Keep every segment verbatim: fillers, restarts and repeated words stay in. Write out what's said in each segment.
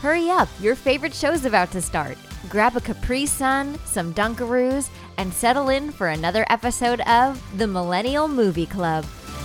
Hurry up, your favorite show's about to start. Grab a Capri Sun, some Dunkaroos, and settle in for another episode of The Millennial Movie Club.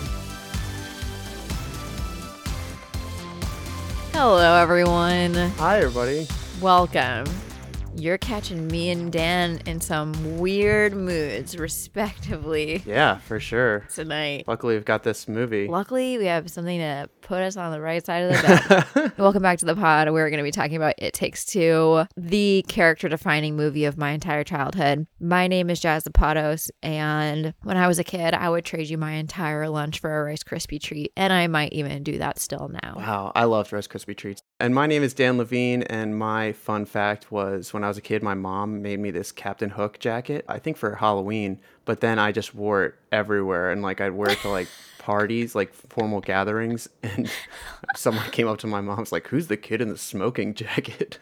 Hello, everyone. Hi, everybody. Welcome. You're catching me and Dan in some weird moods, respectively. Yeah, for sure. Tonight. Luckily, we've got this movie. Luckily, we have something to put us on the right side of the bed. Welcome back to the pod. We're going to be talking about It Takes Two, the character-defining movie of my entire childhood. My name is Jazz Zapatos, and when I was a kid, I would trade you my entire lunch for a Rice Krispie treat, and I might even do that still now. Wow, I loved Rice Krispie treats. And my name is Dan Levine, and my fun fact was when I was a kid, my mom made me this Captain Hook jacket, I think for Halloween, but then I just wore it everywhere, and like I'd wear it to like parties, like formal gatherings, and someone came up to my mom, was like, "Who's the kid in the smoking jacket?"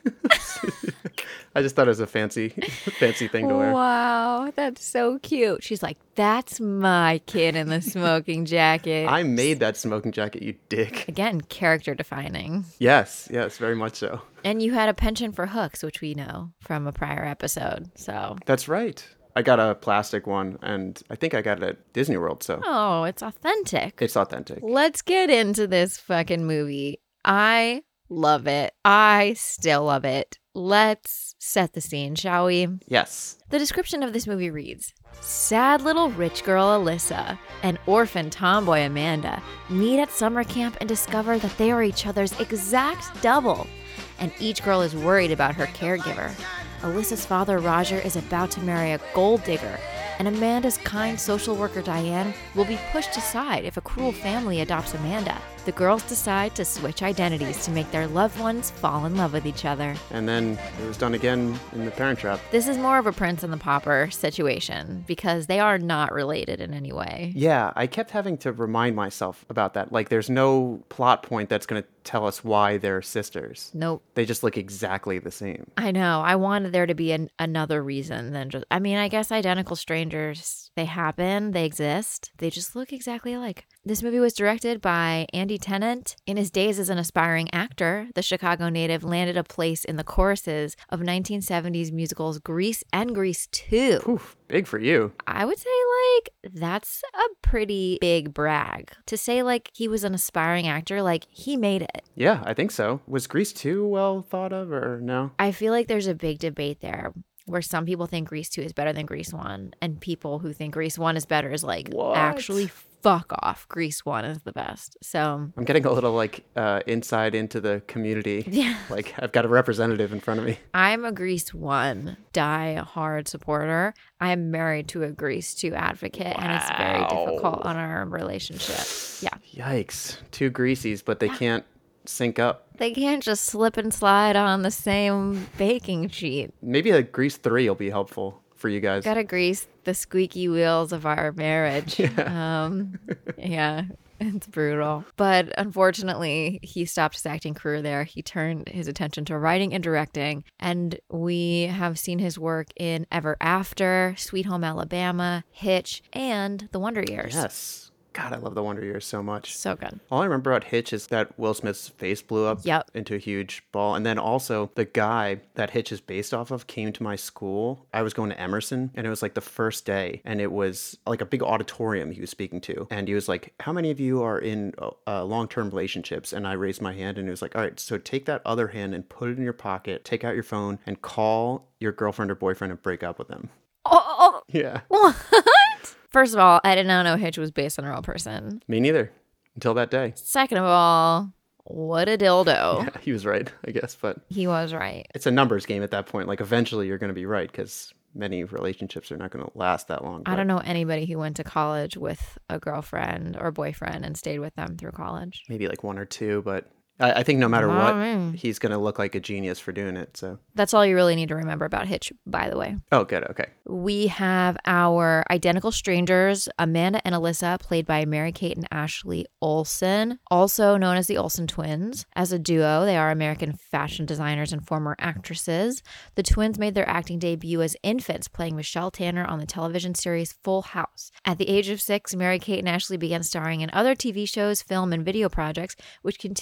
I just thought it was a fancy, fancy thing to wear. Wow, that's so cute. She's like, "That's my kid in the smoking jacket." I made that smoking jacket, you dick. Again, character defining. Yes, yes, very much so. And you had a penchant for hooks, which we know from a prior episode. So that's right. I got a plastic one, and I think I got it at Disney World, so. Oh, it's authentic. It's authentic. Let's get into this fucking movie. I love it. I still love it. Let's set the scene, shall we? Yes. The description of this movie reads, sad little rich girl Alyssa and orphan tomboy Amanda meet at summer camp and discover that they are each other's exact double, and each girl is worried about her caregiver. Alyssa's father, Roger, is about to marry a gold digger, and Amanda's kind social worker, Diane, will be pushed aside if a cruel family adopts Amanda. The girls decide to switch identities to make their loved ones fall in love with each other. And then it was done again in The Parent Trap. This is more of a Prince and the Pauper situation because they are not related in any way. Yeah, I kept having to remind myself about that. Like, there's no plot point that's going to tell us why they're sisters. Nope. They just look exactly the same. I know. I wanted there to be an, another reason than just, I mean, I guess identical strangers, they happen, they exist. They just look exactly alike. This movie was directed by Andy Tennant. In his days as an aspiring actor, the Chicago native landed a place in the choruses of nineteen seventies musicals Grease and Grease two. Oof, big for you. I would say, like, that's a pretty big brag. To say, like, he was an aspiring actor, like, he made it. Yeah, I think so. Was Grease two well thought of, or no? I feel like there's a big debate there where some people think Grease two is better than Grease one, and people who think Grease one is better is like, what? Actually, fuck off. Grease one is the best. So I'm getting a little like uh, insight into the community. Yeah. Like I've got a representative in front of me. I'm a Grease one die-hard supporter. I'm married to a Grease two advocate, wow. And it's very difficult on our relationship. Yeah. Yikes. Two Greasies, but they yeah. can't sync up. They can't just slip and slide on the same baking sheet. Maybe a Grease three will be helpful for you guys. Gotta grease the squeaky wheels of our marriage. Yeah. Um, yeah, it's brutal. But unfortunately, he stopped his acting career there. He turned his attention to writing and directing. And we have seen his work in Ever After, Sweet Home Alabama, Hitch, and The Wonder Years. Yes. God, I love The Wonder Years so much. So good. All I remember about Hitch is that Will Smith's face blew up yep. into a huge ball. And then also the guy that Hitch is based off of came to my school. I was going to Emerson, and it was like the first day, and it was like a big auditorium he was speaking to. And he was like, how many of you are in uh, long-term relationships? And I raised my hand, and he was like, all right, so take that other hand and put it in your pocket, take out your phone, and call your girlfriend or boyfriend and break up with them. Oh, yeah. What? First of all, I did not know Hitch was based on a real person. Me neither. Until that day. Second of all, what a dildo. Yeah, he was right, I guess, but... He was right. It's a numbers game at that point. Like, eventually you're going to be right, because many relationships are not going to last that long. I but... don't know anybody who went to college with a girlfriend or boyfriend and stayed with them through college. Maybe like one or two, but... I think no matter what, mm. he's going to look like a genius for doing it. So that's all you really need to remember about Hitch, by the way. Oh, good. Okay. We have our identical strangers, Amanda and Alyssa, played by Mary-Kate and Ashley Olsen, also known as the Olsen twins. As a duo, they are American fashion designers and former actresses. The twins made their acting debut as infants, playing Michelle Tanner on the television series Full House. At the age of six, Mary-Kate and Ashley began starring in other T V shows, film, and video projects, which continued into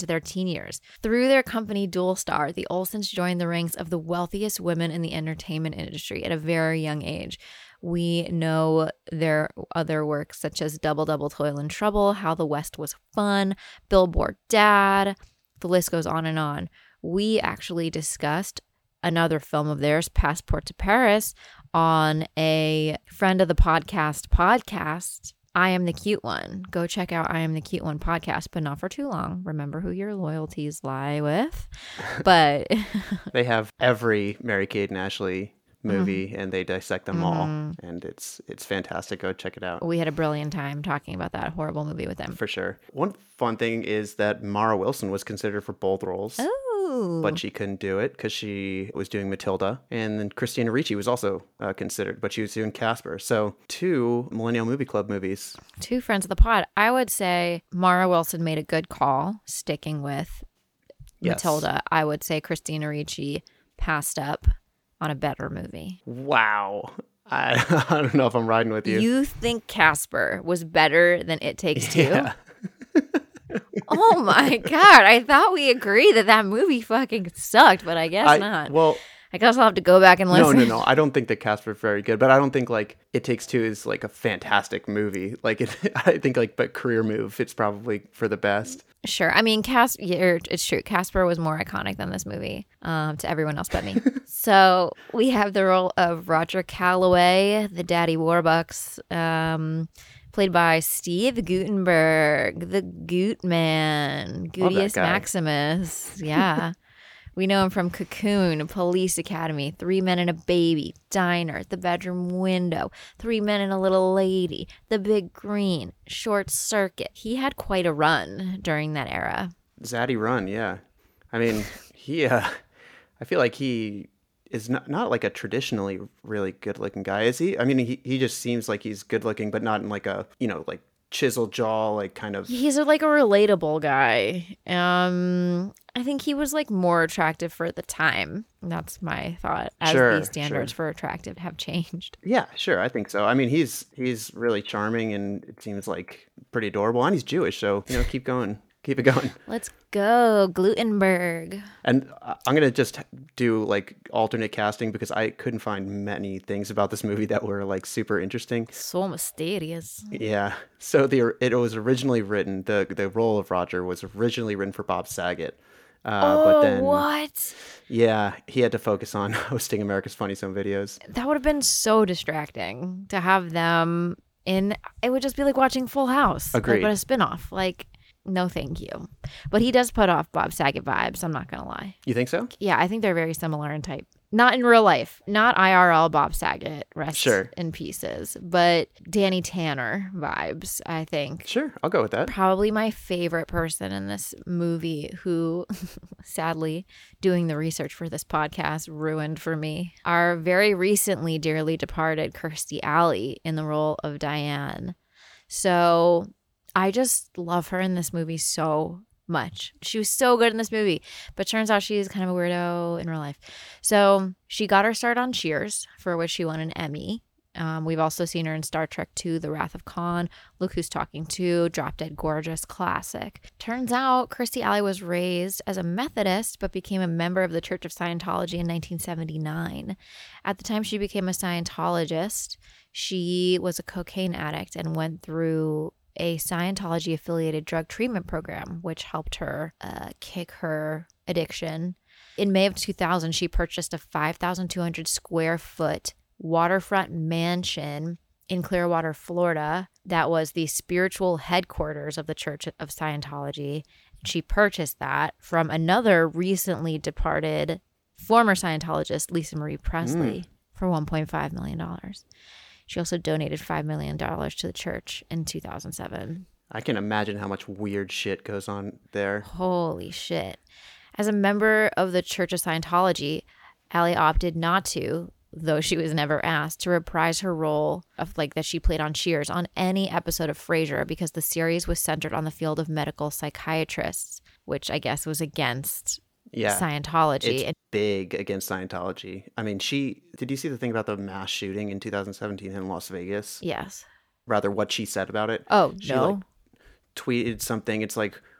into their teen years. Through their company Dual Star, the Olsens joined the ranks of the wealthiest women in the entertainment industry at a very young age. We know their other works such as Double Double Toil and Trouble, How the West Was Fun, Billboard Dad, the list goes on and on. We actually discussed another film of theirs, Passport to Paris, on a friend of the podcast podcast, I Am the Cute One. Go check out I Am the Cute One podcast, but not for too long. Remember who your loyalties lie with. But they have every Mary-Kate and Ashley movie, mm-hmm. and they dissect them mm-hmm. all, and it's it's fantastic. Go check it out. We had a brilliant time talking about that horrible movie with them. For sure. One fun thing is that Mara Wilson was considered for both roles. Oh. But she couldn't do it because she was doing Matilda. And then Christina Ricci was also uh, considered, but she was doing Casper. So two Millennial Movie Club movies. Two friends of the pod. I would say Mara Wilson made a good call sticking with yes. Matilda. I would say Christina Ricci passed up on a better movie. Wow. I, I don't know if I'm riding with you. You think Casper was better than It Takes Two? Yeah. Oh my God. I thought we agreed that that movie fucking sucked, but I guess I, not. Well, I guess I'll have to go back and listen. No, no, no. I don't think that Casper is very good, but I don't think like It Takes Two is like a fantastic movie. Like it, I think like, but career move, it's probably for the best. Sure. I mean, Cas- yeah, it's true. Casper was more iconic than this movie um, to everyone else but me. So we have the role of Roger Calloway, the Daddy Warbucks, um, played by Steve Guttenberg, the Goot Man, Gutius Maximus. Yeah. We know him from Cocoon, Police Academy, Three Men and a Baby, Diner, The Bedroom Window, Three Men and a Little Lady, The Big Green, Short Circuit. He had quite a run during that era. Zaddy run, yeah. I mean, he, uh, I feel like he is not, not like a traditionally really good looking guy, is he? I mean, he, he just seems like he's good looking, but not in like a, you know, like chiseled jaw, like kind of. He's a, like a relatable guy. Um, I think he was like more attractive for the time. That's my thought. As sure, these standards sure. for attractive have changed. Yeah, sure. I think so. I mean, he's he's really charming, and it seems like pretty adorable. And he's Jewish, so you know, keep going, keep it going. Let's go, Glutenberg. And I'm gonna just do like alternate casting because I couldn't find many things about this movie that were like super interesting. So mysterious. Yeah. So the it was originally written. the The role of Roger was originally written for Bob Saget. Uh, oh, but then, what? Yeah, he had to focus on hosting America's Funniest Home Videos. That would have been so distracting to have them in. It would just be like watching Full House. Agreed. Like, but a spinoff. Like, no thank you. But he does put off Bob Saget vibes, I'm not going to lie. You think so? Yeah, I think they're very similar in type. Not in real life. Not I R L Bob Saget, rest sure. in pieces. But Danny Tanner vibes, I think. Sure, I'll go with that. Probably my favorite person in this movie who, sadly, doing the research for this podcast ruined for me. Our very recently dearly departed Kirstie Alley in the role of Diane. So I just love her in this movie so much. She was so good in this movie, but turns out she's kind of a weirdo in real life. So she got her start on Cheers, for which she won an Emmy. Um, we've also seen her in Star Trek two, The Wrath of Khan, Look Who's Talking To, Drop Dead Gorgeous, classic. Turns out Kirstie Alley was raised as a Methodist, but became a member of the Church of Scientology in nineteen seventy-nine. At the time she became a Scientologist, she was a cocaine addict and went through a Scientology-affiliated drug treatment program, which helped her uh, kick her addiction. In May of two thousand, she purchased a five thousand two hundred square foot waterfront mansion in Clearwater, Florida. That was the spiritual headquarters of the Church of Scientology. She purchased that from another recently departed former Scientologist, Lisa Marie Presley, mm. for one point five million dollars. She also donated five million dollars to the church in two thousand seven. I can imagine how much weird shit goes on there. Holy shit. As a member of the Church of Scientology, Alley opted not to, though she was never asked, to reprise her role of like that she played on Cheers on any episode of Frasier because the series was centered on the field of medical psychiatrists, which I guess was against yeah, Scientology. It's big against Scientology. I mean, she did you see the thing about the mass shooting in two thousand seventeen in Las Vegas? Yes. Rather, what she said about it. Oh, she, no. Like, tweeted something. It's like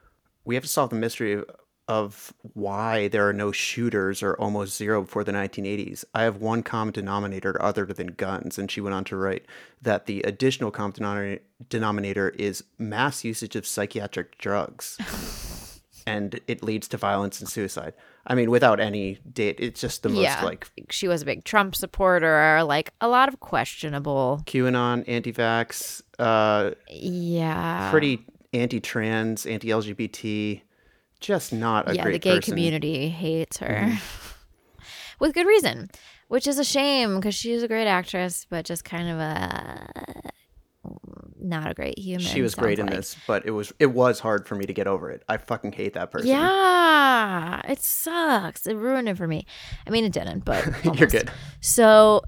we have to solve the mystery of, of why there are no shooters or almost zero before the nineteen eighties. I have one common denominator other than guns. And she went on to write that the additional common denominator, denominator is mass usage of psychiatric drugs. And it leads to violence and suicide. I mean, without any date, it's just the most Yeah. like She was a big Trump supporter, like a lot of questionable. QAnon, anti-vax, uh, Yeah. pretty anti-trans, anti-L G B T, just not a yeah, great the gay person. community hates her. Mhm. With good reason, which is a shame because she was a great actress, but just kind of a not a great human. She was sounds great in like. this, but it was it was hard for me to get over it. I fucking hate that person. Yeah, it sucks. It ruined it for me. I mean, it didn't, but You're almost. good. So,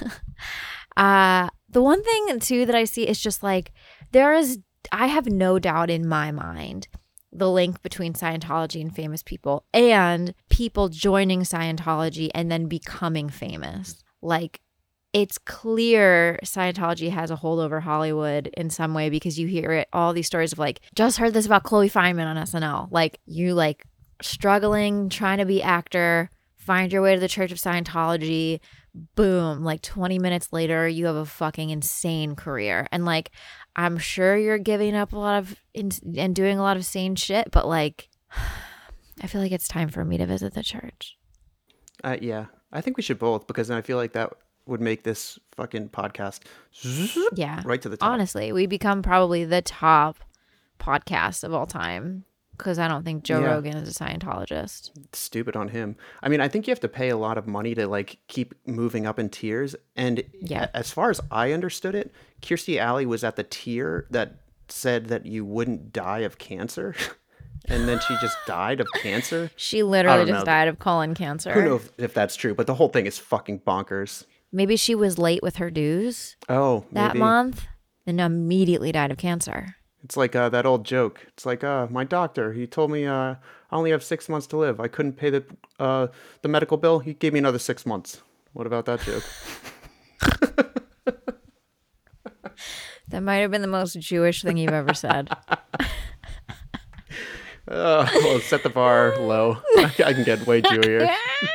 uh, the one thing too that I see is just like there is. I have no doubt in my mind the link between Scientology and famous people, and people joining Scientology and then becoming famous. Like, it's clear Scientology has a hold over Hollywood in some way because you hear it, all these stories of like, just heard this about Chloe Fineman on S N L. Like, you like struggling, trying to be actor, find your way to the Church of Scientology, boom, like twenty minutes later, you have a fucking insane career. And like, I'm sure you're giving up a lot of in- and doing a lot of sane shit, but like, I feel like it's time for me to visit the church. Uh, yeah, I think we should both because then I feel like that would make this fucking podcast Yeah. right to the top. Honestly, we become probably the top podcast of all time because I don't think Joe Yeah. Rogan is a Scientologist. Stupid on him. I mean, I think you have to pay a lot of money to like keep moving up in tiers. And Yeah. a- as far as I understood it, Kirstie Alley was at the tier that said that you wouldn't die of cancer. And then she just died of cancer. She literally don't just know. died of colon cancer. Who knows if that's true, but the whole thing is fucking bonkers. Maybe she was late with her dues Oh, that maybe. month and immediately died of cancer. It's like uh, that old joke. It's like, uh, my doctor, he told me uh, I only have six months to live. I couldn't pay the uh, the medical bill. He gave me another six months. What about that joke? That might have been the most Jewish thing you've ever said. Uh, well, set the bar low. I, I can get way Jewier.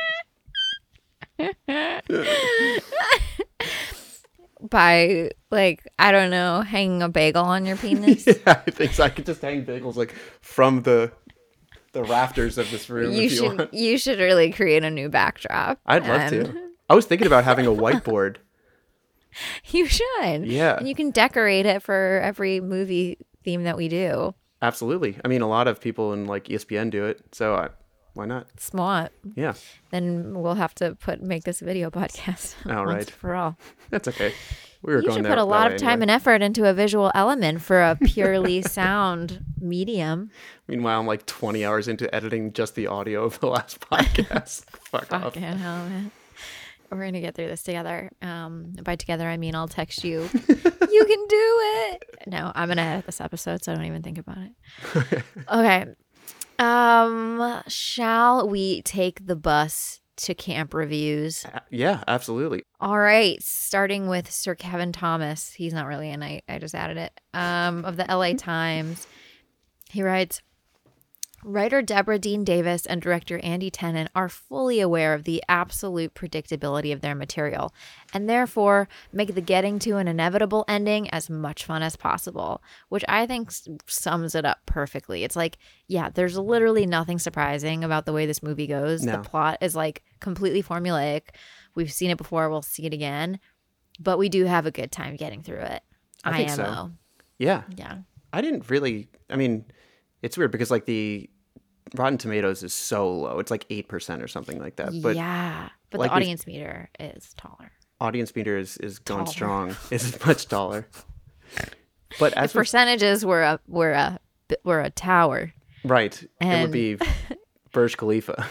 By, like, I don't know, hanging a bagel on your penis. Yeah, I think so. I could just hang bagels like from the the rafters of this room You if you should want. you should really create a new backdrop. I'd love and to. I was thinking about having a whiteboard. You should. Yeah. And you can decorate it for every movie theme that we do. Absolutely. I mean, a lot of people in like E S P N do it, so I, why not? Smart. Yeah, Then we'll have to put make this a video podcast All once right. for all. that's okay. We were You going should there put a that lot way of time anyway. and effort into a visual element for a purely sound medium. Meanwhile, I'm like twenty hours into editing just the audio of the last podcast. Fuck off. Fucking hell, man. We're gonna get through this together. Um, by together, I mean I'll text you. You can do it. No, I'm gonna edit this episode, so I don't even think about it. Okay. Um, shall we take the bus to camp reviews? A- Yeah, absolutely. All right, starting with Sir Kevin Thomas. He's not really in. I, I just added it. Um, of the L A Times. He writes, writer Deborah Dean Davis and director Andy Tennant are fully aware of the absolute predictability of their material and therefore make the getting to an inevitable ending as much fun as possible, which I think s- sums it up perfectly. It's like, yeah, there's literally nothing surprising about the way this movie goes. No. The plot is like completely formulaic. We've seen it before. We'll see it again. But we do have a good time getting through it. I think so. I M O. Yeah. Yeah. I didn't really, I mean, it's weird because like the Rotten Tomatoes is so low. It's like eight percent or something like that. But yeah. But like the we've- audience meter is taller. audience meter is, is going Taller. strong. Is much taller. But as The we percentages were a were a were a tower. right, it would and- be Burj Khalifa.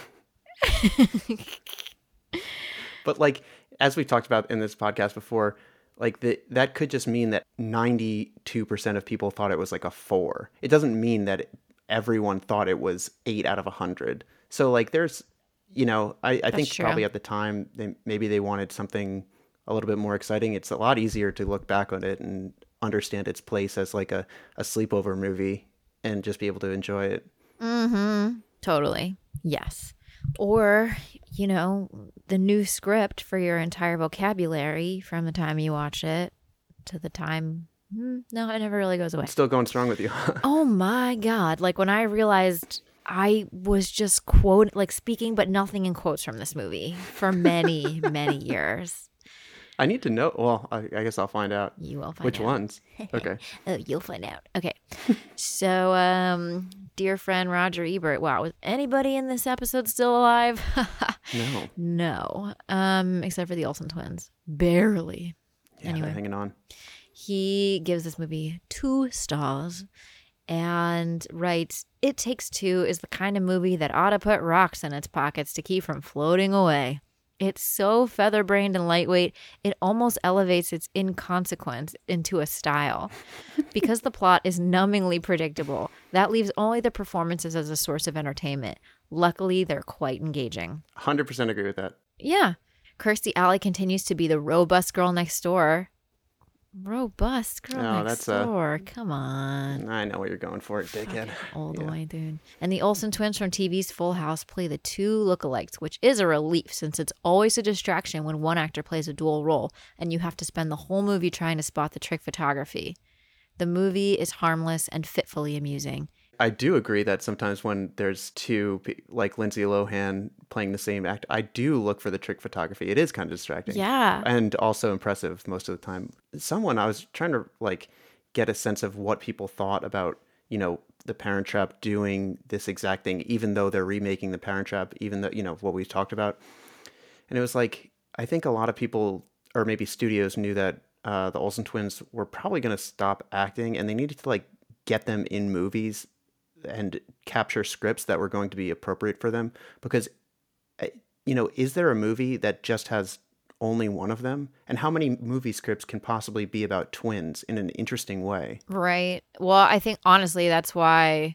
But like as we've talked about in this podcast before, like the, that could just mean that ninety-two percent of people thought it was like a four. It doesn't mean that everyone thought it was eight out of a hundred. So like there's, you know, I, I think true. probably at the time they maybe they wanted something a little bit more exciting. It's a lot easier to look back on it and understand its place as like a, a sleepover movie and just be able to enjoy it. Mm-hmm. Totally. Yes. Or, you know, the new script for your entire vocabulary from the time you watch it to the time. mm, No, it never really goes away. It's still going strong with you. Oh my God. Like when I realized I was just quote like speaking, but nothing in quotes from this movie for many, many years. I need to know. Well, I, I guess I'll find out. You will find Which out. ones? Okay. Oh, you'll find out. Okay. So, um, dear friend Roger Ebert. Wow. Was anybody in this episode still alive? No. No. Um, except for the Olsen twins. Barely. Yeah, Anyway. they're hanging on. He gives this movie two stars and writes, It Takes Two is the kind of movie that ought to put rocks in its pockets to keep from floating away. It's so feather-brained and lightweight, it almost elevates its inconsequence into a style. Because the plot is numbingly predictable, that leaves only the performances as a source of entertainment. Luckily, they're quite engaging. one hundred percent agree with that. Yeah. Kirstie Alley continues to be the robust girl next door. Robust girl No, next that's, uh, door. Come on. I know what you're going for, dickhead. Old Yeah. white dude. And the Olsen twins from T V's Full House play the two lookalikes, which is a relief since it's always a distraction when one actor plays a dual role and you have to spend the whole movie trying to spot the trick photography. The movie is harmless and fitfully amusing. I do agree that sometimes when there's two, pe- like Lindsay Lohan playing the same act, I do look for the trick photography. It is kind of distracting. Yeah. And also impressive most of the time. Someone, I was trying to like get a sense of what people thought about, you know, the Parent Trap doing this exact thing, even though they're remaking the Parent Trap, even though, you know, what we talked about. And it was like, I think a lot of people, or maybe studios, knew that uh, the Olsen twins were probably going to stop acting and they needed to like get them in movies and capture scripts that were going to be appropriate for them. Because, uh, you know, is there a movie that just has only one of them? And how many movie scripts can possibly be about twins in an interesting way? Right. Well, I think honestly, that's why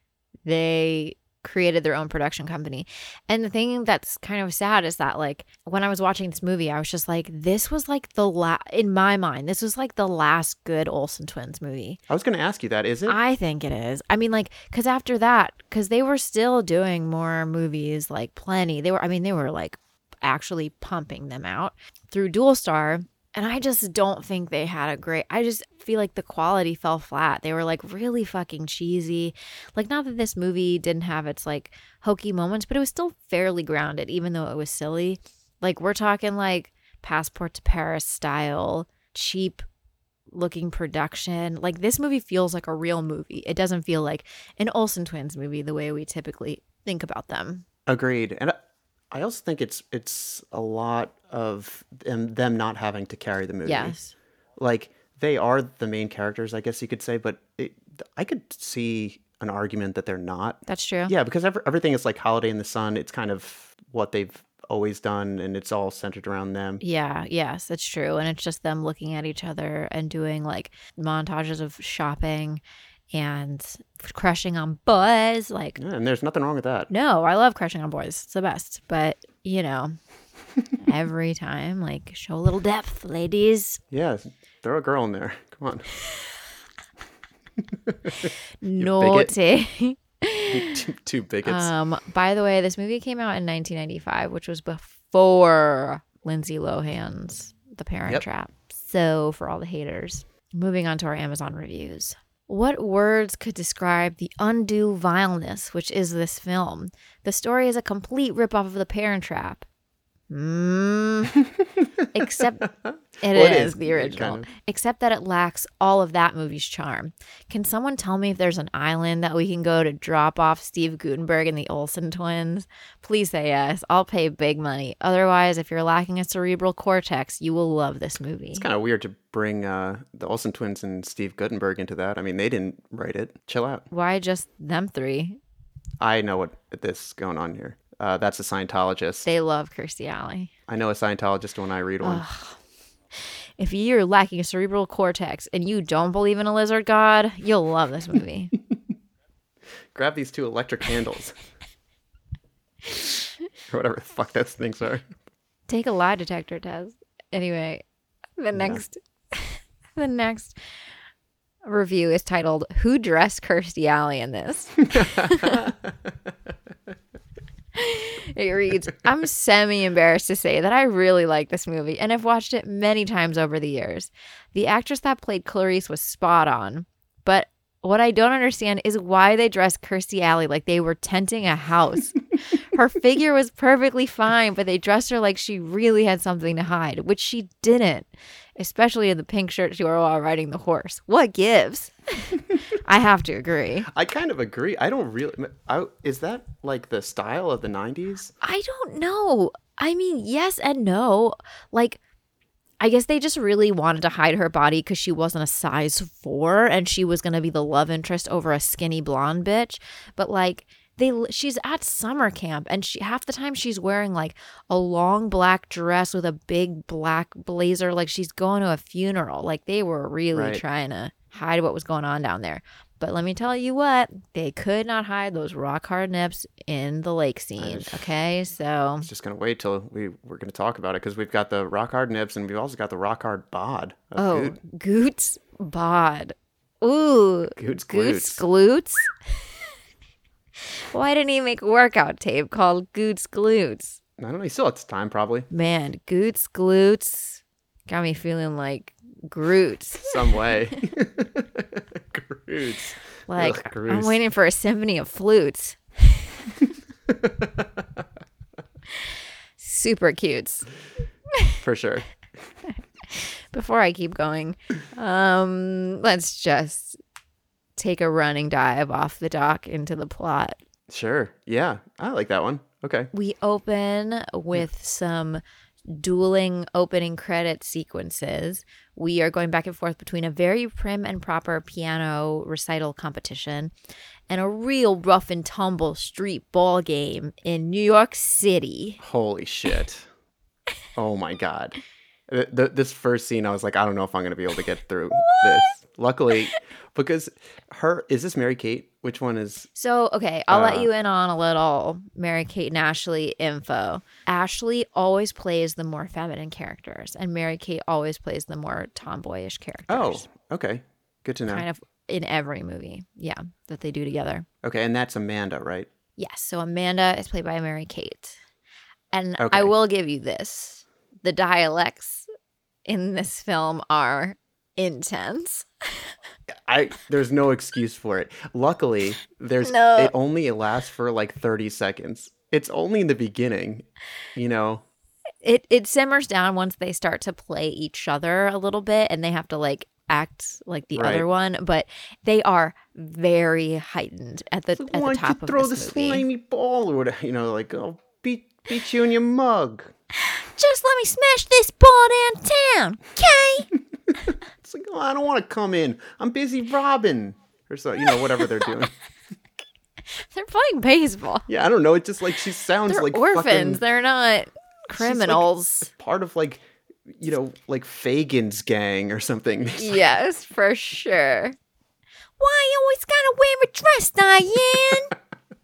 they created their own production company. And the thing that's kind of sad is that like when I was watching this movie, I was just like, this was like the last, in my mind, this was like the last good Olsen twins movie. I was going to ask you that. Is it? I think it is. I mean, like, because after that, because they were still doing more movies, like plenty. They were, I mean, they were like actually pumping them out through Dual Star. And I just don't think they had a great, I just feel like the quality fell flat. They were like really fucking cheesy. Like, not that this movie didn't have its like hokey moments, but it was still fairly grounded, even though it was silly. Like, we're talking like Passport to Paris style, cheap looking production. Like, this movie feels like a real movie. It doesn't feel like an Olsen twins movie the way we typically think about them. Agreed. And I also think it's it's a lot of them, them not having to carry the movie. Yes. Like, they are the main characters, I guess you could say, but it, I could see an argument that they're not. That's true. Yeah, because every, everything is like Holiday in the Sun. It's kind of what they've always done, and it's all centered around them. Yeah, yes, that's true. And it's just them looking at each other and doing like montages of shopping and crushing on boys. Like, Yeah, and there's nothing wrong with that. no, I love crushing on boys. It's the best. But, you know, every time, like, show a little depth, ladies. Yeah, throw a girl in there. Come on. Naughty. two, two bigots. um, by the way, this movie came out in nineteen ninety-five, which was before Lindsay Lohan's The Parent Yep. Trap. So, for all the haters. Moving on to our Amazon reviews. What words could describe the undue vileness which is this film? The story is a complete ripoff of The Parent Trap. Mm. Except it Well, it is is, the it original. kind of- Except that it lacks all of that movie's charm. Can someone tell me if there's an island that we can go to drop off Steve Guttenberg and the Olsen twins? Please say yes. I'll pay big money. Otherwise, if you're lacking a cerebral cortex, you will love this movie. It's kind of weird to bring uh, the Olsen twins and Steve Guttenberg into that. I mean, they didn't write it. Chill out. Why just them three? I know what this is going on here. Uh, that's a Scientologist. They love Kirstie Alley. I know a Scientologist when I read one. If you're lacking a cerebral cortex and you don't believe in a lizard god, you'll love this movie. Grab these two electric candles. Or whatever the fuck those things are. Take a lie detector test. Anyway, the next, the next review is titled, Who Dressed Kirstie Alley in This? It reads, I'm semi-embarrassed to say that I really like this movie and have watched it many times over the years. The actress that played Clarice was spot on, but what I don't understand is why they dressed Kirstie Alley like they were tenting a house. Her figure was perfectly fine, but they dressed her like she really had something to hide, which she didn't, especially in the pink shirt she wore while riding the horse. What gives? I have to agree. I kind of agree. I don't really... I, is that like the style of the nineties? I don't know. I mean, yes and no. Like, I guess they just really wanted to hide her body because she wasn't a size four and she was going to be the love interest over a skinny blonde bitch. But like, they she's at summer camp and she half the time she's wearing like a long black dress with a big black blazer, like she's going to a funeral. Like they were really Right. trying to hide what was going on down there. But let me tell you what, they could not hide those rock hard nips in the lake scene. Okay, so I was just going to wait till we we're going to talk about it because we've got the rock hard nips and we've also got the rock hard bod. Of oh, Goot. Goots bod. Ooh, Goots Goots glutes. glutes. Why didn't he make a workout tape called Goots glutes? I don't know. He still has time, probably. Man, Goots glutes got me feeling like Groots. Some way. Groots. Like, Ugh, I'm Groots. waiting for a symphony of flutes. Super cutes. For sure. Before I keep going, um, let's just take a running dive off the dock into the plot. Sure. Yeah. I like that one. Okay. We open with some dueling opening credit sequences. We are going back and forth between a very prim and proper piano recital competition and a real rough and tumble street ball game in New York City. Holy shit. Oh my God. Th- th- this first scene, I was like, I don't know if I'm going to be able to get through this. Luckily, because her, is this Mary Kate? Which one is? So, okay, I'll Uh, let you in on a little Mary-Kate and Ashley info. Ashley always plays the more feminine characters, and Mary-Kate always plays the more tomboyish characters. Oh, okay. Good to know. Kind of in every movie, yeah, that they do together. Okay. And that's Amanda, right? Yes, so Amanda is played by Mary-Kate. And Okay. I will give you this. The dialects in this film are intense. I there's no excuse for it. Luckily, there's No. it only lasts for like thirty seconds. It's only in the beginning, you know. It it simmers down once they start to play each other a little bit and they have to like act like the Right. other one, but they are very heightened at the So at why the don't you top of throw this the movie. slimy ball or whatever? You know, like oh, beat beat you in your mug. Just let me smash this ball downtown, okay? It's like oh, I don't want to come in. I'm busy robbing or so. You know, whatever they're doing. They're playing baseball. Yeah, I don't know. It just like she sounds They're like orphans. fucking, They're not she's, like, criminals. part of like you know like Fagin's gang or something. Yes, for sure. Why you always gotta wear a dress, Diane?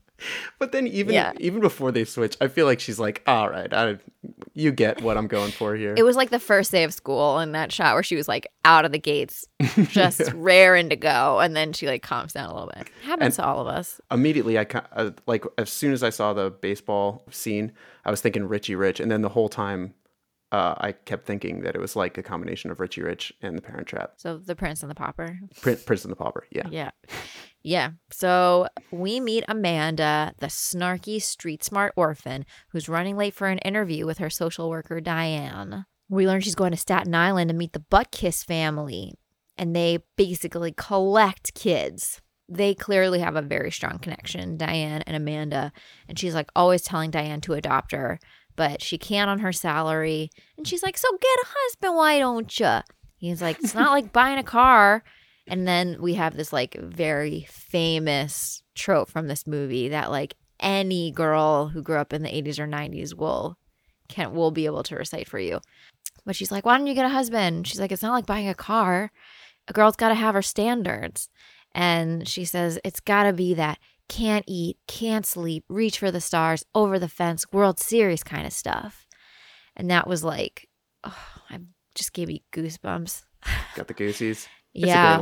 But then even Yeah. even before they switch, I feel like she's like, all right, I, you get what I'm going for here. It was like the first day of school in that shot where she was like out of the gates, just raring to go, and then she like calms down a little bit. Happens to all of us. Immediately, I ki- uh, like as soon as I saw the baseball scene, I was thinking Richie Rich, and then the whole time, uh, I kept thinking that it was like a combination of Richie Rich and The Parent Trap, So the Prince and the Pauper. Prin- Prince and the Pauper. Yeah. Yeah. Yeah. So we meet Amanda, the snarky, street smart orphan who's running late for an interview with her social worker, Diane. We learn she's going to Staten Island to meet the Buttkiss family, and they basically collect kids. They clearly have a very strong connection, Diane and Amanda, and she's like always telling Diane to adopt her, but she can't on her salary. And she's like, so get a husband, why don't you? He's like, it's not like buying a car. And then we have this like very famous trope from this movie that like any girl who grew up in the eighties or nineties will can will be able to recite for you. But she's like, why don't you get a husband? She's like, it's not like buying a car. A girl's got to have her standards. And she says, it's got to be that can't eat, can't sleep, reach for the stars, over the fence, World Series kind of stuff. And that was like, oh, I just gave me goosebumps. Got the goosies. It's Yeah. a great line.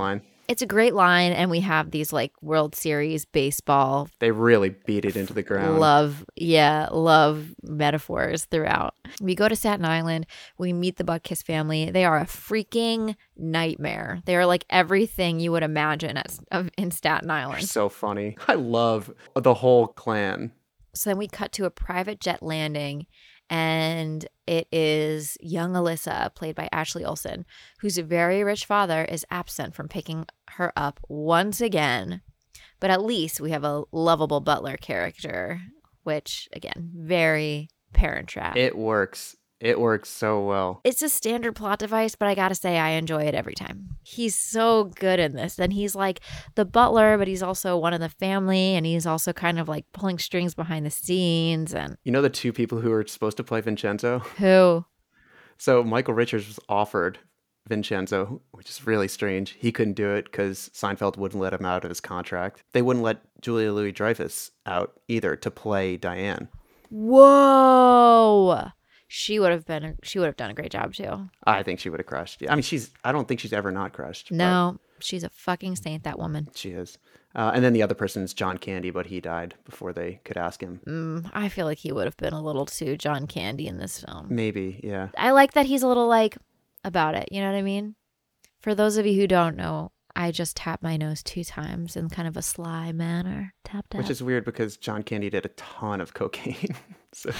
It's a great line, and we have these like World Series baseball They really beat it into the ground. love, yeah, love metaphors throughout. We go to Staten Island. We meet the Butkiss family. They are a freaking nightmare. They are like everything you would imagine at, of- in Staten They're Island. so funny. I love the whole clan. So then we cut to a private jet landing, and it is young Alyssa, played by Ashley Olsen, whose very rich father is absent from picking her up once again. But at least we have a lovable butler character, which, again, very Parent Trap. It works. It works so well. It's a standard plot device, but I gotta say I enjoy it every time. He's so good in this. And he's like the butler, but he's also one of the family, and he's also kind of like pulling strings behind the scenes. And You know the two people who were supposed to play Vincenzo? who? So Michael Richards was offered Vincenzo, which is really strange. He couldn't do it because Seinfeld wouldn't let him out of his contract. They wouldn't let Julia Louis-Dreyfus out either to play Diane. Whoa. She would have been, she would have done a great job too. I think she would have crushed. I mean, she's, I don't think she's ever not crushed. but No, she's a fucking saint, that woman. She is. Uh, and then the other person is John Candy, but he died before they could ask him. Mm, I feel like he would have been a little too John Candy in this film. Maybe, yeah. I like that he's a little like about it. You know what I mean? For those of you who don't know, I just tapped my nose two times in kind of a sly manner. Tap, tap. Which is weird because John Candy did a ton of cocaine. so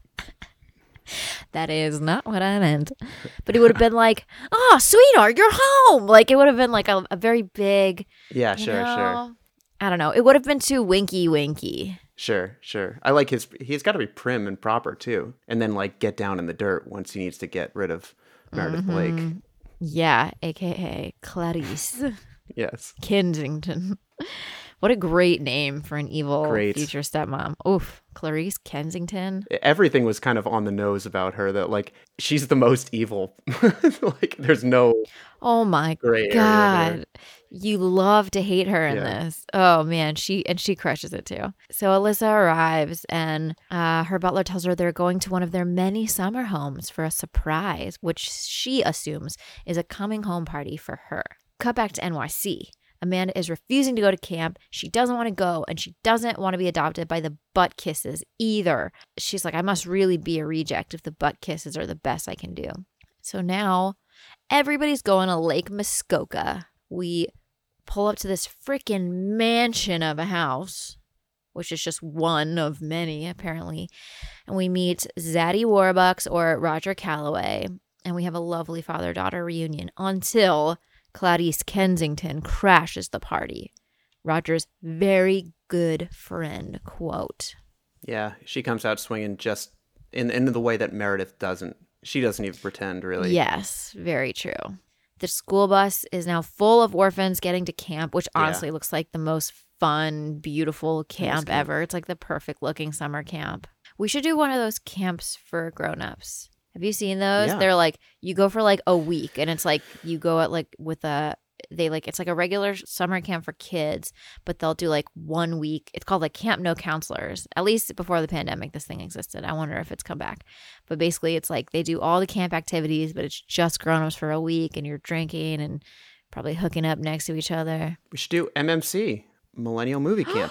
That is not what I meant. But he would have been like, oh, sweetheart, you're home. Like, it would have been like a, a very big. yeah, you sure, know, sure. I don't know. It would have been too winky winky. Sure, sure. I like his, he's got to be prim and proper too. And then like get down in the dirt once he needs to get rid of Meredith Blake. Yeah, A K A Clarice Yes. Kensington. What a great name for an evil Great. future stepmom. Oof, Clarice Kensington. Everything was kind of on the nose about her that like she's the most evil. Like there's no Oh my gray area God. there. You love to hate her in Yeah. this. Oh man, she and she crushes it too. So Alyssa arrives, and uh, her butler tells her they're going to one of their many summer homes for a surprise, which she assumes is a coming home party for her. Cut back to N Y C. Amanda is refusing to go to camp. She doesn't want to go, and she doesn't want to be adopted by the butt kisses either. She's like, I must really be a reject if the butt kisses are the best I can do. So now everybody's going to Lake Muskoka. We pull up to this freaking mansion of a house, which is just one of many, apparently. And we meet Zadie Warbucks, or Roger Calloway, and we have a lovely father-daughter reunion until Clarice Kensington crashes the party. Roger's very good friend, quote. Yeah, she comes out swinging just in in the way that Meredith doesn't. She doesn't even pretend, really. Yes, very true. The school bus is now full of orphans getting to camp, which honestly Yeah. looks like the most fun, beautiful camp cute. ever. It's like the perfect looking summer camp. We should do one of those camps for grown-ups. Have you seen those? Yeah. They're like, you go for like a week, and it's like you go at like with a, they like, it's like a regular summer camp for kids, but they'll do like one week. It's called like Camp No Counselors. At least before the pandemic, this thing existed. I wonder if it's come back. But basically, it's like they do all the camp activities, but it's just grown-ups for a week, and you're drinking and probably hooking up next to each other. We should do M M C, Millennial Movie Camp.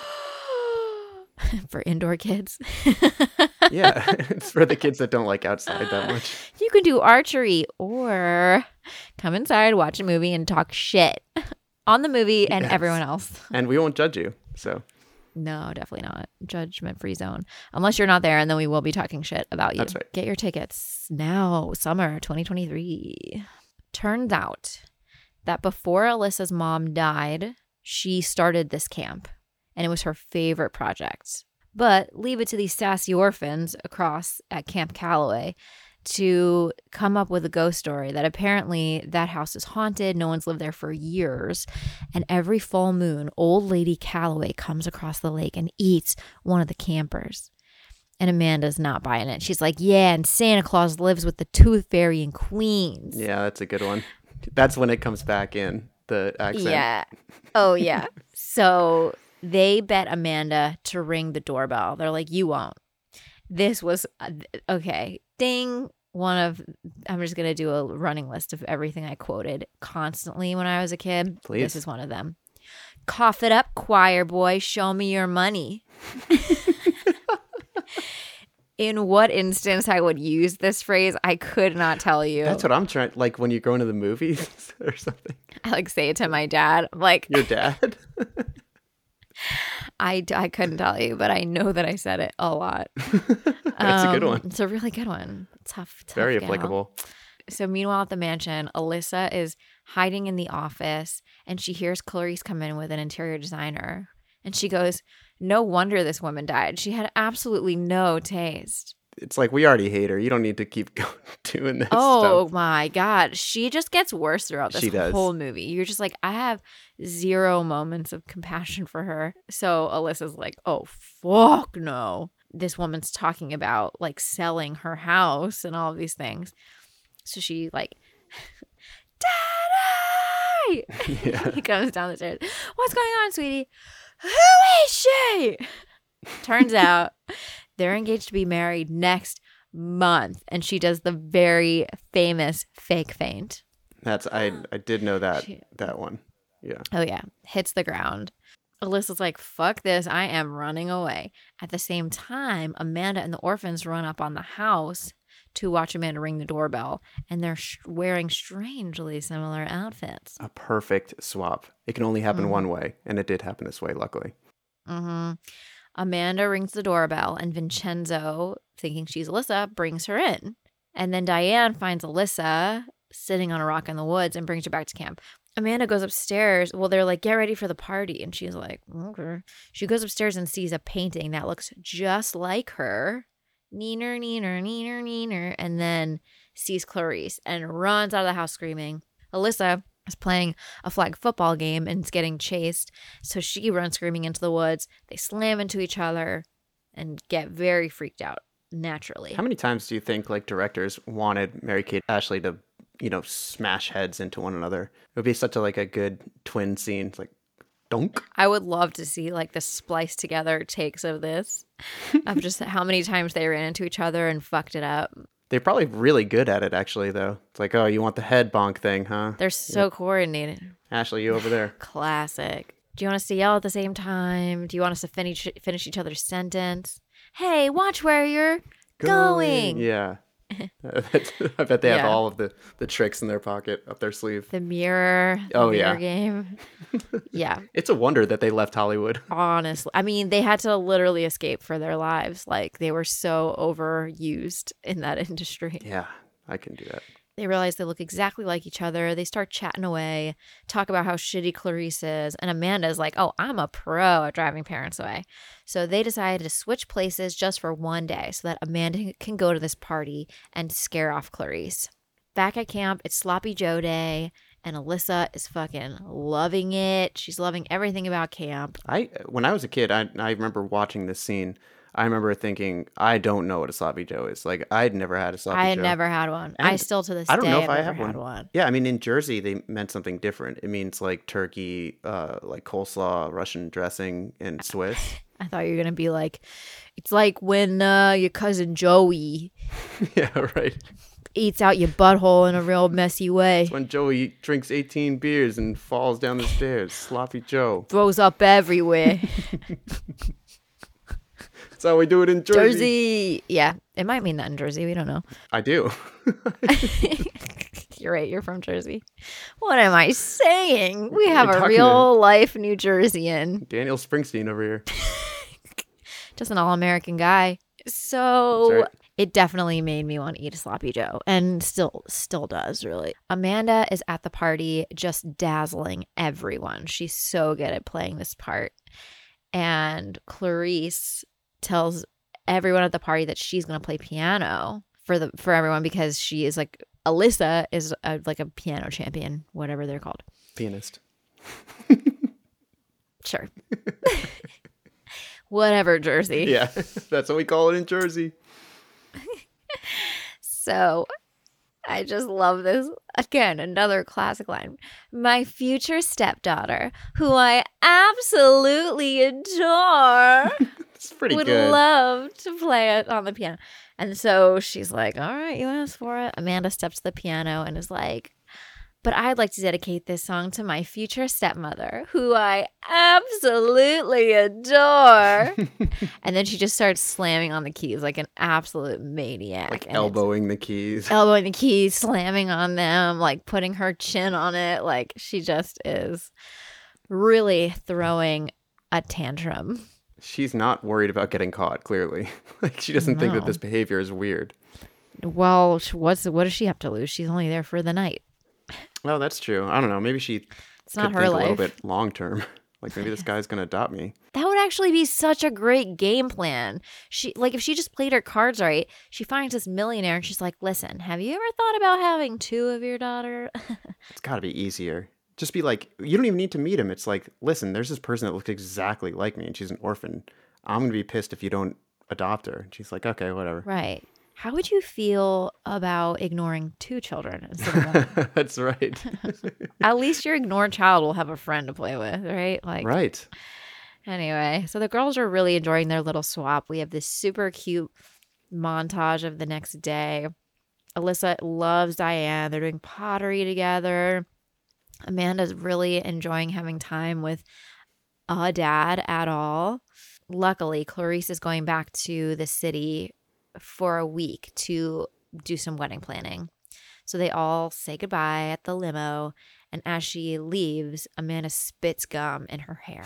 For indoor kids. Yeah, it's for the kids that don't like outside that much. You can do archery or come inside, watch a movie, and talk shit on the movie and Yes. everyone else. And we won't judge you. So No, definitely not. Judgment free zone. Unless you're not there, and then we will be talking shit about you. That's right. Get your tickets now, summer twenty twenty-three. Turns out that before Alyssa's mom died, she started this camp, and it was her favorite project. But leave it to these sassy orphans across at Camp Calloway to come up with a ghost story that apparently that house is haunted. No one's lived there for years. And every full moon, old lady Calloway comes across the lake and eats one of the campers. And Amanda's not buying it. She's like, yeah, and Santa Claus lives with the Tooth Fairy in Queens. yeah, that's a good one. That's when it comes back in, the accent. Yeah. Oh, yeah. So they bet Amanda to ring the doorbell. They're like, you won't. This was, uh, okay, ding. one of, I'm just going to do a running list of everything I quoted constantly when I was a kid. Please. This is one of them. Cough it up, choir boy. Show me your money. In what instance I would use this phrase, I could not tell you. That's what I'm trying, like when you go into the movies or something. I like say it to my dad. I'm like, your dad? I, I couldn't tell you, but I know that I said it a lot. That's um, a good one. It's a really good one. Tough, tough Very gal. applicable. So meanwhile at the mansion, Alyssa is hiding in the office and she hears Clarice come in with an interior designer. And she goes, no wonder this woman died. She had absolutely no taste. It's like, we already hate her. You don't need to keep going, doing this Oh, stuff. my God. She just gets worse throughout this She does. whole movie. You're just like, I have zero moments of compassion for her. So Alyssa's like, oh, fuck no. This woman's talking about like selling her house and all of these things. So she like, Daddy! Yeah. He comes down the stairs. What's going on, sweetie? Who is she? Turns out they're engaged to be married next month. And she does the very famous fake faint. That's I I did know that She- that one. Yeah. Oh, yeah. Hits the ground. Alyssa's like, fuck this. I am running away. At the same time, Amanda and the orphans run up on the house to watch Amanda ring the doorbell. And they're sh- wearing strangely similar outfits. A perfect swap. It can only happen Mhm. one way, and it did happen this way, luckily. Mm-hmm. Amanda rings the doorbell, and Vincenzo, thinking she's Alyssa, brings her in. And then Diane finds Alyssa sitting on a rock in the woods and brings her back to camp. Amanda goes upstairs. Well, they're like, get ready for the party. And she's like, okay. She goes upstairs and sees a painting that looks just like her. Neener, neener, neener, neener. And then sees Clarice and runs out of the house screaming. Alyssa is playing a flag football game and is getting chased. So she runs screaming into the woods. They slam into each other and get very freaked out naturally. How many times do you think like directors wanted Mary-Kate Ashley to, you know, smash heads into one another? It would be such a like a good twin scene. It's like, donk. I would love to see like the spliced together takes of this, of just how many times they ran into each other and fucked it up. They're probably really good at it, actually, though. It's like, oh, you want the head bonk thing, huh? They're so Yep. coordinated. Ashley, you over there. Classic. Do you want us to yell at the same time? Do you want us to finish finish each other's sentence? Hey, watch where you're going. Yeah. That's- I bet they have Yeah. all of the, the tricks in their pocket, up their sleeve. The mirror. The Oh, mirror yeah. game. Yeah. It's a wonder that they left Hollywood. Honestly, I mean, they had to literally escape for their lives. Like they were so overused in that industry. Yeah, I can do that. They realize they look exactly like each other. They start chatting away, talk about how shitty Clarice is. And Amanda's like, oh, I'm a pro at driving parents away. So they decided to switch places just for one day so that Amanda can go to this party and scare off Clarice. Back at camp, it's Sloppy Joe Day, and Alyssa is fucking loving it. She's loving everything about camp. I When I was a kid, I, I remember watching this scene. I remember thinking, I don't know what a sloppy Joe is. Like, I'd never had a sloppy I had Joe. never had one. I And still to this I don't day know if have I never have had one. one. Yeah, I mean, in Jersey, they meant something different. It means like turkey, uh, like coleslaw, Russian dressing, and Swiss. I thought you were gonna be like, it's like when uh, your cousin Joey Yeah, right. eats out your butthole in a real messy way, When Joey drinks eighteen beers and falls down the stairs. Sloppy Joe. throws up everywhere. That's how we do it in Jersey. Jersey, yeah, it might mean that in Jersey. We don't know. I do. You're right. You're from Jersey. What am I saying? We have You're a talking real life New Jerseyan, Daniel Springsteen over here. just an all-American guy. So That's right. it definitely made me want to eat a sloppy Joe, and still, still does. Really, Amanda is at the party, just dazzling everyone. She's so good at playing this part, and Clarice tells everyone at the party that she's going to play piano for the for everyone because she is like Alyssa is a, like a piano champion, whatever they're called. Pianist. Sure. Whatever, Jersey. Yeah, that's what we call it in Jersey. So I just love this. Again, another classic line. My future stepdaughter, who I absolutely adore. It's pretty would good. love to play it on the piano. And so she's like, all right, you asked for it. Amanda steps to the piano and is like, but I'd like to dedicate this song to my future stepmother, who I absolutely adore. And then she just starts slamming on the keys like an absolute maniac. Like and elbowing the keys. elbowing the keys, slamming on them, like putting her chin on it. Like she just is really throwing a tantrum. She's not worried about getting caught, clearly. Like she doesn't think that No. this behavior is weird. Well, sh- what's what does she have to lose? She's only there for the night. Well, that's true. I don't know. Maybe she It's could not her think a little life. bit long term. Like maybe this guy's gonna adopt me. That would actually be such a great game plan. She like if she just played her cards right, she finds this millionaire and she's like, "Listen, have you ever thought about having two of your daughter?" It's got to be easier. Just be like, you don't even need to meet him. It's like, listen, there's this person that looks exactly like me, and she's an orphan. I'm gonna be pissed if you don't adopt her. And she's like, okay, whatever. Right. How would you feel about ignoring two children instead of one? That's right. At least your ignored child will have a friend to play with, right? Like Right. Anyway, so the girls are really enjoying their little swap. We have this super cute montage of the next day. Alyssa loves Diane. They're doing pottery together. Amanda's really enjoying having time with a dad at all. Luckily, Clarice is going back to the city for a week to do some wedding planning. So they all say goodbye at the limo. And as she leaves, Amanda spits gum in her hair.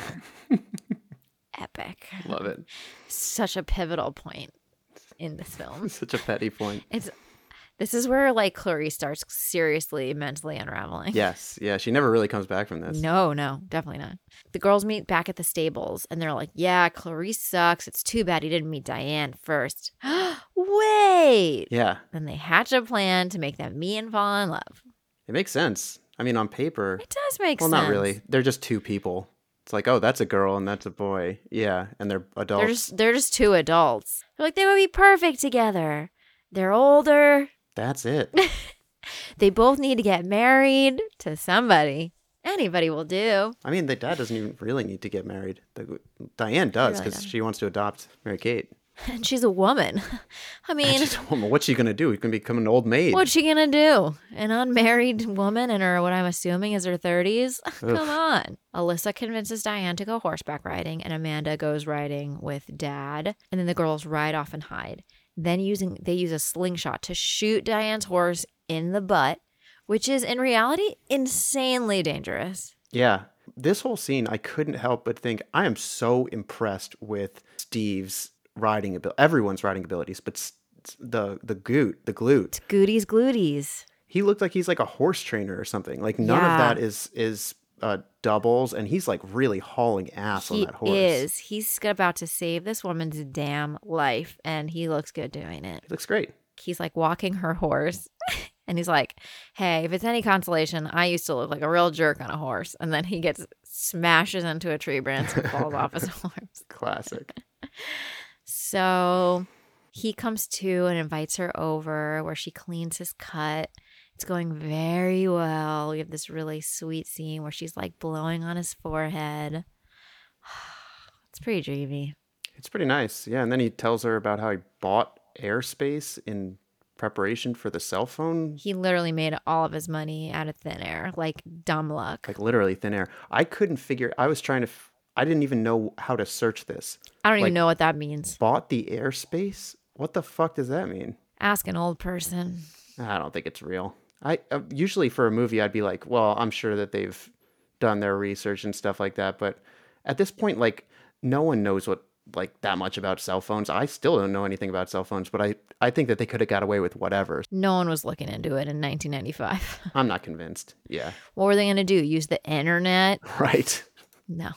Epic. Love it. Such a pivotal point in this film. Such a petty point. It's this is where like Clarice starts seriously mentally unraveling. Yes. Yeah. She never really comes back from this. No, no, definitely not. The girls meet back at the stables and they're like, yeah, Clarice sucks. It's too bad he didn't meet Diane first. Wait. Yeah. Then they hatch a plan to make them meet and fall in love. It makes sense. I mean, on paper. It does make Well, sense. not really. They're just two people. It's like, oh, that's a girl and that's a boy. Yeah. And they're adults. They're just they're just two adults. They're like, they would be perfect together. They're older. That's it. They both need to get married to somebody. Anybody will do. I mean, the dad doesn't even really need to get married. The, Diane does really because doesn't. she wants to adopt Mary Kate. And she's a woman. I mean, She's a woman. What's she going to do? She's going to become an old maid. what's she gonna do? An unmarried woman in her, what I'm assuming is her thirties? Come on. Alyssa convinces Diane to go horseback riding, and Amanda goes riding with Dad. And then the girls ride off and hide. Then using they use a slingshot to shoot Diane's horse in the butt, which is in reality insanely dangerous. Yeah. This whole scene, I couldn't help but think, I am so impressed with Steve's riding ability. Everyone's riding abilities, but s- s- the the goot, the glute. Gooties glooties. He looked like he's like a horse trainer or something. Like none Yeah. of that is is uh, doubles, and he's like really hauling ass on He that horse. is. He's about to save this woman's damn life, and he looks good doing it. He looks great. He's like walking her horse. And he's like, hey, if it's any consolation, I used to look like a real jerk on a horse. And then he gets smashes into a tree branch and falls off his horse. Classic. So he comes to and invites her over where she cleans his cut. It's going very well. We have this really sweet scene where she's like blowing on his forehead. It's pretty dreamy. It's pretty nice. Yeah, and then he tells her about how he bought airspace in preparation for the cell phone. He literally made all of his money out of thin air, like dumb luck. Like literally thin air. I couldn't figure. I was trying to. F- I didn't even know how to search this. I don't like- even know what that means. Bought the airspace. What the fuck does that mean? Ask an old person. I don't think it's real. I uh, usually for a movie I'd be like, well, I'm sure that they've done their research and stuff like that. But at this point, like no one knows what like that much about cell phones. I still don't know anything about cell phones, but I I think that they could have got away with whatever. No one was looking into it in nineteen ninety-five. I'm not convinced. Yeah. What were they going to do? Use the internet? Right. No.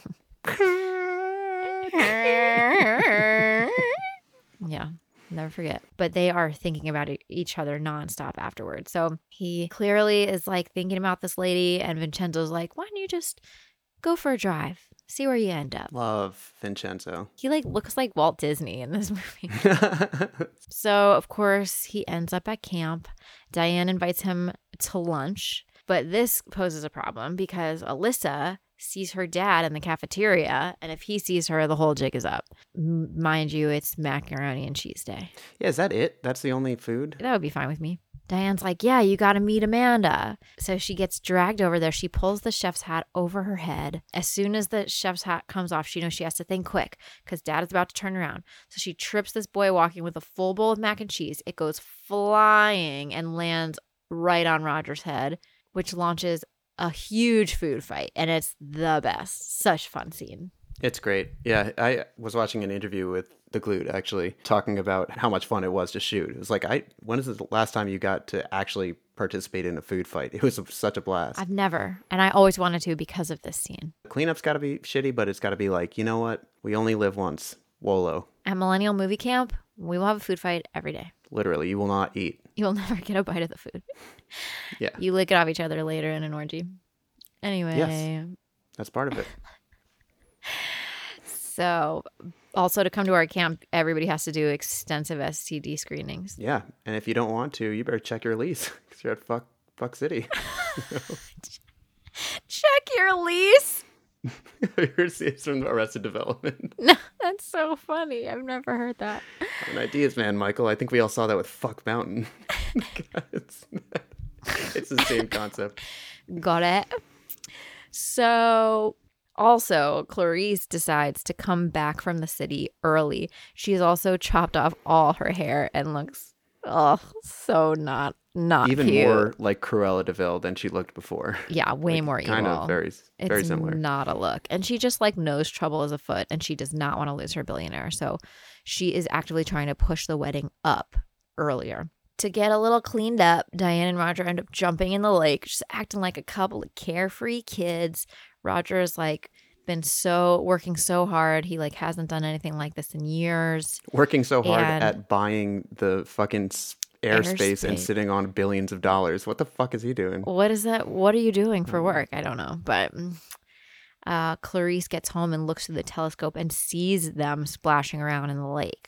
Yeah, never forget. But they are thinking about e- each other nonstop afterwards. So he clearly is like thinking about this lady, and Vincenzo's like, why don't you just go for a drive? See where you end up. Love Vincenzo. He like looks like Walt Disney in this movie. So, of course, he ends up at camp. Diane invites him to lunch, but this poses a problem because Alyssa sees her dad in the cafeteria, and if he sees her, the whole jig is up. M- mind you, it's macaroni and cheese day. Yeah, is that it? That's the only food? That would be fine with me. Diane's like, yeah, you got to meet Amanda. So she gets dragged over there. She pulls the chef's hat over her head. As soon as the chef's hat comes off, she knows she has to think quick because dad is about to turn around. So she trips this boy walking with a full bowl of mac and cheese. It goes flying and lands right on Roger's head, which launches a huge food fight. And it's the best. Such fun scene. It's great. Yeah, I was watching an interview with The Glued, actually, talking about how much fun it was to shoot. It was like, I when is the last time you got to actually participate in a food fight? It was a, such a blast. I've never, and I always wanted to because of this scene. Cleanup's got to be shitty, but it's got to be like, you know what? We only live once. WOLO. At Millennial Movie Camp, we will have a food fight every day. Literally, you will not eat. You'll never get a bite of the food. Yeah. You lick it off each other later in an orgy. Anyway. Yes. That's part of it. So, also to come to our camp, everybody has to do extensive S T D screenings. Yeah, and if you don't want to, you better check your lease because you're at fuck, fuck City. Check your lease? I heard it's from Arrested Development. No, that's so funny. I've never heard that. An ideas man, Michael. I think we all saw that with Fuck Mountain. it's, it's the same concept. Got it. So... Also, Clarice decides to come back from the city early. She's also chopped off all her hair and looks, oh, so not not even cute. more like Cruella de Vil than she looked before. Yeah, way like, more evil. Kind of very, very it's similar. Not a look, and she just like knows trouble is afoot, and she does not want to lose her billionaire. So she is actively trying to push the wedding up earlier. To get a little cleaned up, Diane and Roger end up jumping in the lake, just acting like a couple of carefree kids. Roger is like been so working so hard. He like hasn't done anything like this in years. Working so hard and at buying the fucking airspace airspace. and sitting on billions of dollars. What the fuck is he doing? What is that? What are you doing for work? I don't know. But uh, Clarice gets home and looks through the telescope and sees them splashing around in the lake.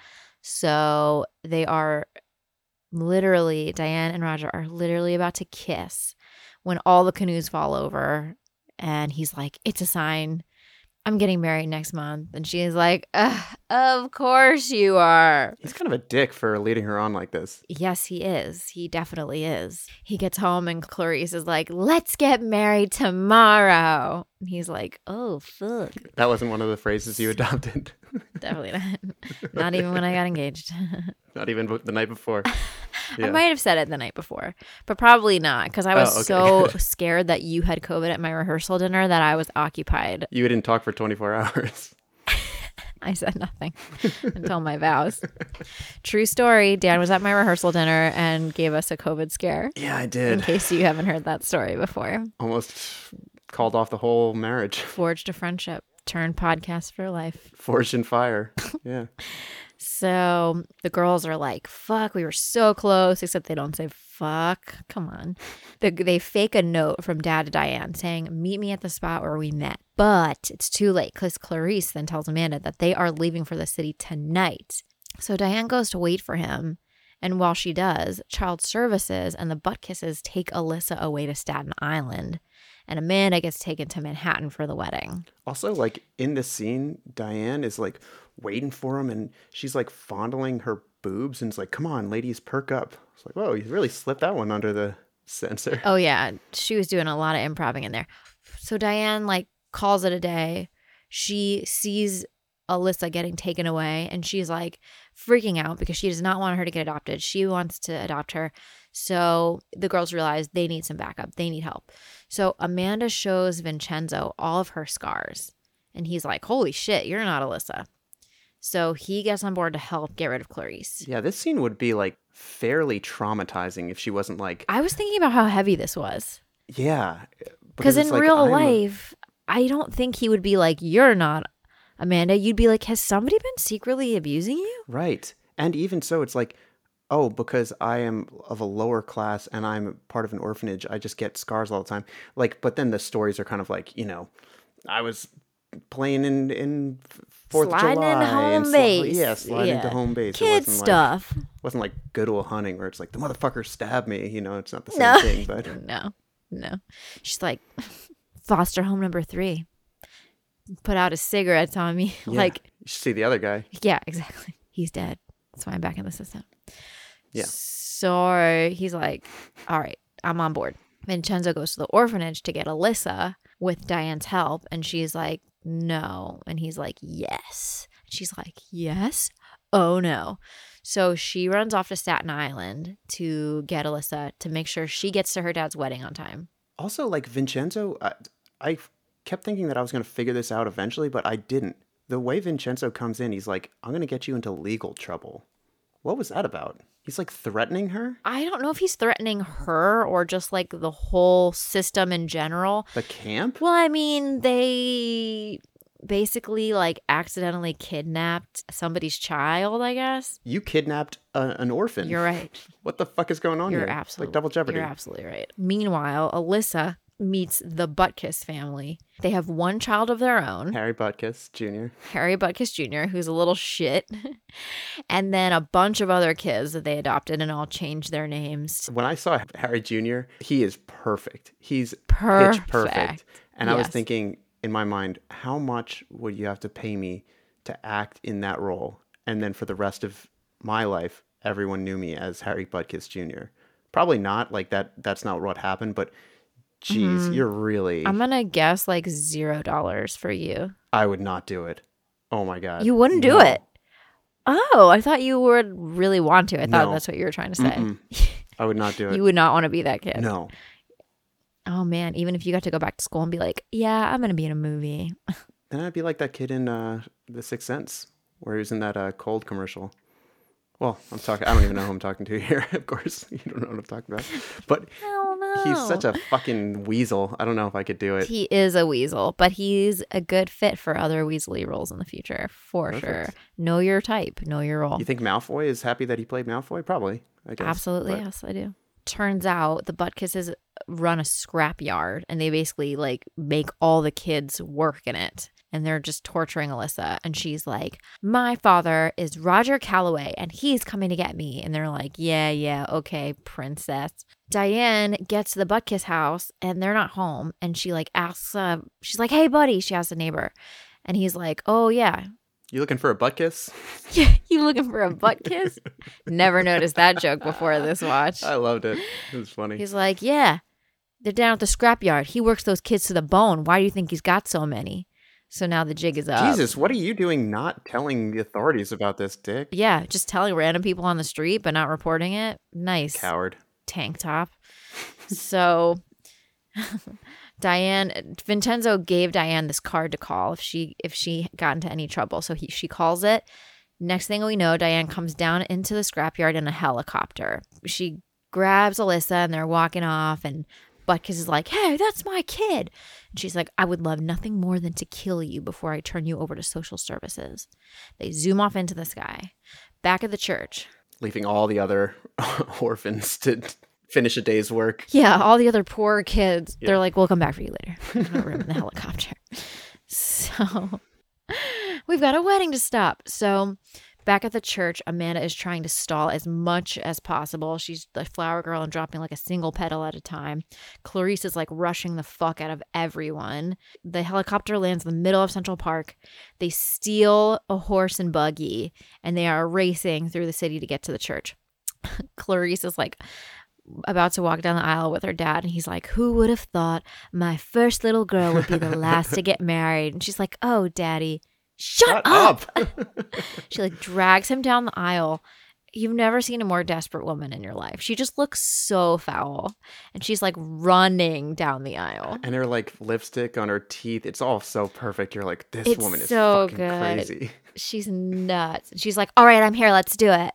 So they are literally, Diane and Roger are literally about to kiss when all the canoes fall over. And he's like, it's a sign. I'm getting married next month. And she is like, of course you are. He's kind of a dick for leading her on like this. Yes, he is. He definitely is. He gets home and Clarice is like, let's get married tomorrow. And he's like, oh, fuck. That wasn't one of the phrases you adopted. Definitely not. Not even when I got engaged. Not even the night before. Yeah. I might have said it the night before, but probably not because I was oh, okay. so scared that you had COVID at my rehearsal dinner that I was occupied. You didn't talk for twenty-four hours. I said nothing until my vows. True story. Dan was at my rehearsal dinner and gave us a COVID scare. Yeah, I did. In case you haven't heard that story before. Almost called off the whole marriage. Forged a friendship. Turned podcast for life. Forged in fire. Yeah. So the girls are like, fuck, we were so close, except they don't say fuck. Come on. They, they fake a note from dad to Diane saying, meet me at the spot where we met. But it's too late because Clarice then tells Amanda that they are leaving for the city tonight. So Diane goes to wait for him. And while she does, Child Services and the Butt Kisses take Alyssa away to Staten Island. And Amanda gets taken to Manhattan for the wedding. Also, like, in the scene, Diane is, like, waiting for him, and she's, like, fondling her boobs, and it's like, come on, ladies, perk up. It's like, whoa, you really slipped that one under the censor. Oh, yeah. She was doing a lot of improv in there. So Diane, like, calls it a day. She sees Alyssa getting taken away, and she's, like, freaking out because she does not want her to get adopted. She wants to adopt her. So the girls realize they need some backup. They need help. So Amanda shows Vincenzo all of her scars. And he's like, holy shit, you're not Alyssa. So he gets on board to help get rid of Clarice. Yeah, this scene would be like fairly traumatizing if she wasn't like... I was thinking about how heavy this was. Yeah. Because in like, real I'm... life, I don't think he would be like, you're not Amanda. You'd be like, has somebody been secretly abusing you? Right. And even so, it's like, oh, because I am of a lower class and I'm part of an orphanage, I just get scars all the time. Like, but then the stories are kind of like, you know, I was playing in in Fourth of July into home and sli- base. yeah, sliding Yeah. into home base. Kid it wasn't stuff. Like, wasn't like Good Will Hunting where it's like the motherfucker stabbed me. You know, it's not the same No. thing. But No, no. She's like, Foster home number three. Put out his cigarettes on me. Yeah. Like, You should see the other guy. yeah, exactly. He's dead. That's why I'm back in the system. Yeah. So he's like, all right, I'm on board. Vincenzo goes to the orphanage to get Alyssa with Diane's help. And she's like, no. And he's like, yes. She's like, yes? Oh, no. So she runs off to Staten Island to get Alyssa to make sure she gets to her dad's wedding on time. Also, like Vincenzo, I, I kept thinking that I was going to figure this out eventually, but I didn't. The way Vincenzo comes in, he's like, I'm going to get you into legal trouble. What was that about? He's like threatening her? I don't know if he's threatening her or just like the whole system in general. The camp? Well, I mean, they basically like accidentally kidnapped somebody's child, I guess. You kidnapped a, an orphan. You're right. What the fuck is going on You're here? absolutely Like double jeopardy. You're absolutely right. Meanwhile, Alyssa meets the Butkus family. They have one child of their own, Harry Butkus Junior Harry Butkus Junior, who's a little shit, and then a bunch of other kids that they adopted and all changed their names. When I saw Harry Junior, he is perfect. He's Perfect. pitch perfect. And I was Yes. thinking in my mind, how much would you have to pay me to act in that role? And then for the rest of my life, everyone knew me as Harry Butkus Junior Probably not. Like that. That's not what happened. But geez, Mhm. you're really. I'm gonna guess like zero dollars for you. I would not do it. Oh my god. You wouldn't do No. it. Oh, I thought you would really want to. I thought No. that's what you were trying to say. Mm-mm. I would not do it. You would not want to be that kid. No. Oh man, even if you got to go back to school and be like, yeah, I'm gonna be in a movie. Then I'd be like that kid in uh, The Sixth Sense, where he was in that uh, cold commercial. Well, I'm talking. I don't even know who I'm talking to here. Of course, you don't know what I'm talking about. But Hell no. he's such a fucking weasel. I don't know if I could do it. He is a weasel, but he's a good fit for other Weasley roles in the future, for Perfect. sure. Know your type, know your role. You think Malfoy is happy that he played Malfoy? Probably. I guess. Absolutely, But yes, I do. Turns out the Butkusses run a scrap yard, and they basically like make all the kids work in it. And they're just torturing Alyssa. And she's like, my father is Roger Calloway, and he's coming to get me. And they're like, yeah, yeah, okay, princess. Diane gets to the Butkus house, and they're not home. And she like asks, uh, she's like, hey, buddy, she asks a neighbor. And he's like, oh, yeah. You looking for a butt kiss? Yeah, you looking for a butt kiss? Never noticed that joke before this watch. I loved it. It was funny. He's like, yeah, they're down at the scrapyard. He works those kids to the bone. Why do you think he's got so many? So now the jig is up. Jesus, what are you doing not telling the authorities about this, Dick? Yeah, just telling random people on the street but not reporting it. Nice. Coward. Tank top. So Diane, Vincenzo gave Diane this card to call if she if she got into any trouble. So he she calls it. Next thing we know, Diane comes down into the scrapyard in a helicopter. She grabs Alyssa and they're walking off, and Butkus is like, hey, that's my kid. And she's like, I would love nothing more than to kill you before I turn you over to social services. They zoom off into the sky. Back at the church. Leaving all the other orphans to finish a day's work. Yeah, all the other poor kids, Yeah. they're like, we'll come back for you later. There's no room in the helicopter. So we've got a wedding to stop. So back at the church, Amanda is trying to stall as much as possible. She's the flower girl and dropping like a single petal at a time. Clarice is like rushing the fuck out of everyone. The helicopter lands in the middle of Central Park. They steal a horse and buggy, and they are racing through the city to get to the church. Clarice is like about to walk down the aisle with her dad, and he's like, who would have thought my first little girl would be the last to get married? And she's like, oh, daddy, shut, Shut up. up. She like drags him down the aisle. You've never seen a more desperate woman in your life. She just looks so foul, and she's like running down the aisle. And her like lipstick on her teeth. It's all so perfect. You're like, this It's woman is so fucking good. crazy. She's nuts. She's like, all right, I'm here. Let's do it.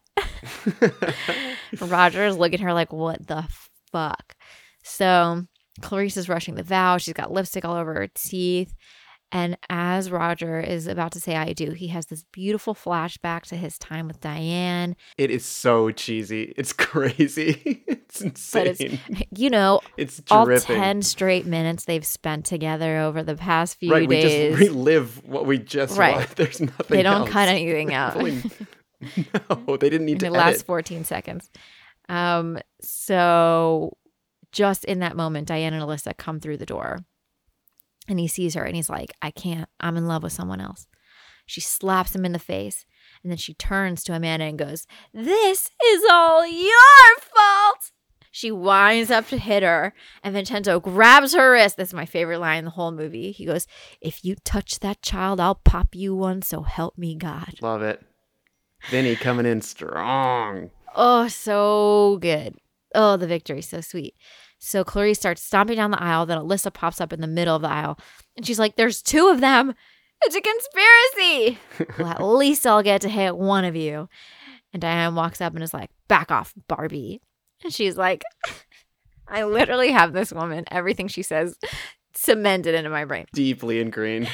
Roger is looking at her like, what the fuck? So Clarice is rushing the vow. She's got lipstick all over her teeth. And as Roger is about to say I do, he has this beautiful flashback to his time with Diane. It is so cheesy. It's crazy. It's insane. But it's, you know, It's all dripping. ten straight minutes they've spent together over the past few right, days. we just relive what we just Right. watched. There's nothing They don't else. cut anything out. Really- no, they didn't need in to the last edit. fourteen seconds. Um, so just in that moment, Diane and Alyssa come through the door. And he sees her and he's like, I can't. I'm in love with someone else. She slaps him in the face. And then she turns to Amanda and goes, this is all your fault. She winds up to hit her. And Vincenzo grabs her wrist. That's my favorite line in the whole movie. He goes, if you touch that child, I'll pop you one. So help me God. Love it. Vinny coming in strong. Oh, so good. Oh, the victory. So sweet. So Clarice starts stomping down the aisle. Then Alyssa pops up in the middle of the aisle. And she's like, there's two of them. It's a conspiracy. Well, at least I'll get to hit one of you. And Diane walks up and is like, back off, Barbie. And she's like, I literally have this woman, everything she says, cemented into my brain. Deeply ingrained.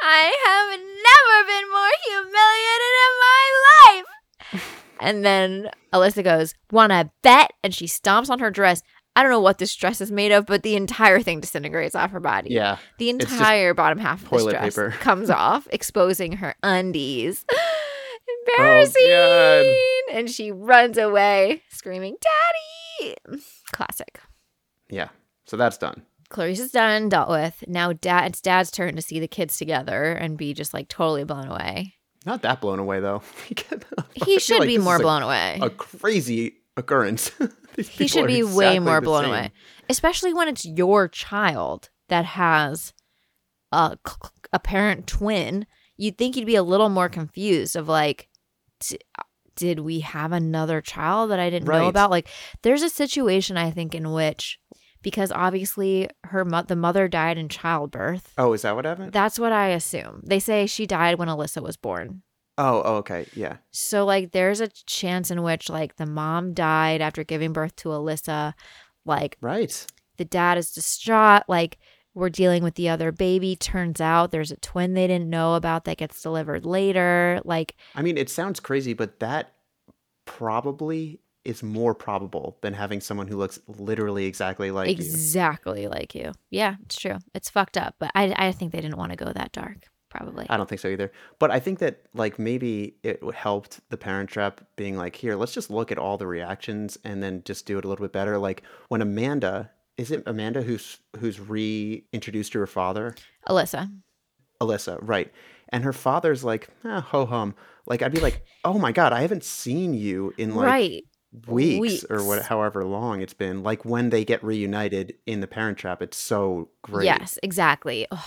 I have never been more humiliated in my life. And then Alyssa goes, wanna bet? And she stomps on her dress. I don't know what this dress is made of, but the entire thing disintegrates off her body. Yeah. The entire bottom half of this dress paper. comes off, exposing her undies. Embarrassing. Oh, and she runs away, screaming, Daddy! Classic. Yeah. So that's done. Clarice is done and dealt with. Now dad, it's Dad's turn to see the kids together and be just like totally blown away. Not that blown away, though. He should like be this more is, like, blown away. A crazy occurrence. He should be way exactly more the blown same. away, especially when it's your child that has a, a parent twin. You'd think you'd be a little more confused of like, d- did we have another child that I didn't Right. know about? Like, there's a situation I think in which, because obviously her mo- the mother died in childbirth. Oh, is that what happened? That's what I assume. They say she died when Alyssa was born. Oh, oh, okay. Yeah. So, like, there's a chance in which, like, the mom died after giving birth to Alyssa. Like, Right. the dad is distraught. Like, we're dealing with the other baby. Turns out there's a twin they didn't know about that gets delivered later. Like, I mean, it sounds crazy, but that probably is more probable than having someone who looks literally exactly like you. exactly like you. Yeah, it's true. It's fucked up. But I, I think they didn't want to go that dark, probably. I don't think so either. But I think that like maybe it helped the Parent Trap being like, here, let's just look at all the reactions and then just do it a little bit better. Like when Amanda, is it Amanda who's who's reintroduced to her father? Alyssa. Alyssa, right. And her father's like, eh, ho hum. Like I'd be like, oh my God, I haven't seen you in like right. weeks, Weeks. or what, however long it's been. Like when they get reunited in the Parent Trap, it's so great. Yes, exactly. Ugh.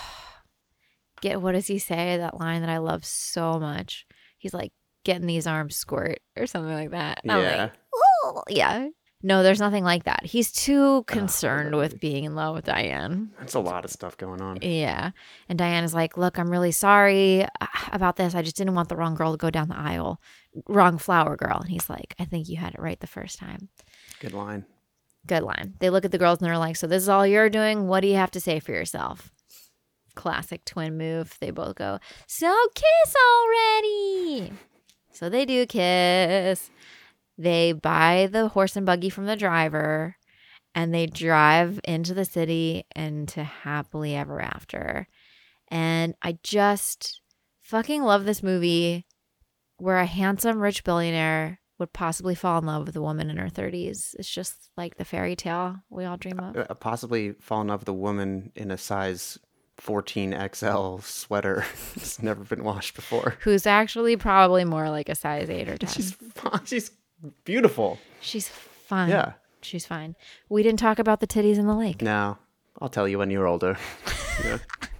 Get what does he say? That line that I love so much. He's like, getting these arms squirt or something like that. And I'm Yeah. like, oh, yeah. No, there's nothing like that. He's too concerned really? with being in love with Diane. That's a lot of stuff going on. Yeah. And Diane is like, look, I'm really sorry about this. I just didn't want the wrong girl to go down the aisle. Wrong flower girl. And he's like, I think you had it right the first time. Good line. Good line. They look at the girls and they're like, so this is all you're doing? What do you have to say for yourself? Classic twin move. They both go, so kiss already. So they do kiss. They buy the horse and buggy from the driver and they drive into the city and to happily ever after. And I just fucking love this movie where a handsome rich billionaire would possibly fall in love with a woman in her thirties. It's just like the fairy tale we all dream of. Uh, possibly fall in love with a woman in a size fourteen X L sweater. It's never been washed before. Who's actually probably more like a size eight or ten. She's fine. She's beautiful. She's fine. Yeah. She's fine. We didn't talk about the titties in the lake. No, I'll tell you when you're older. Yeah.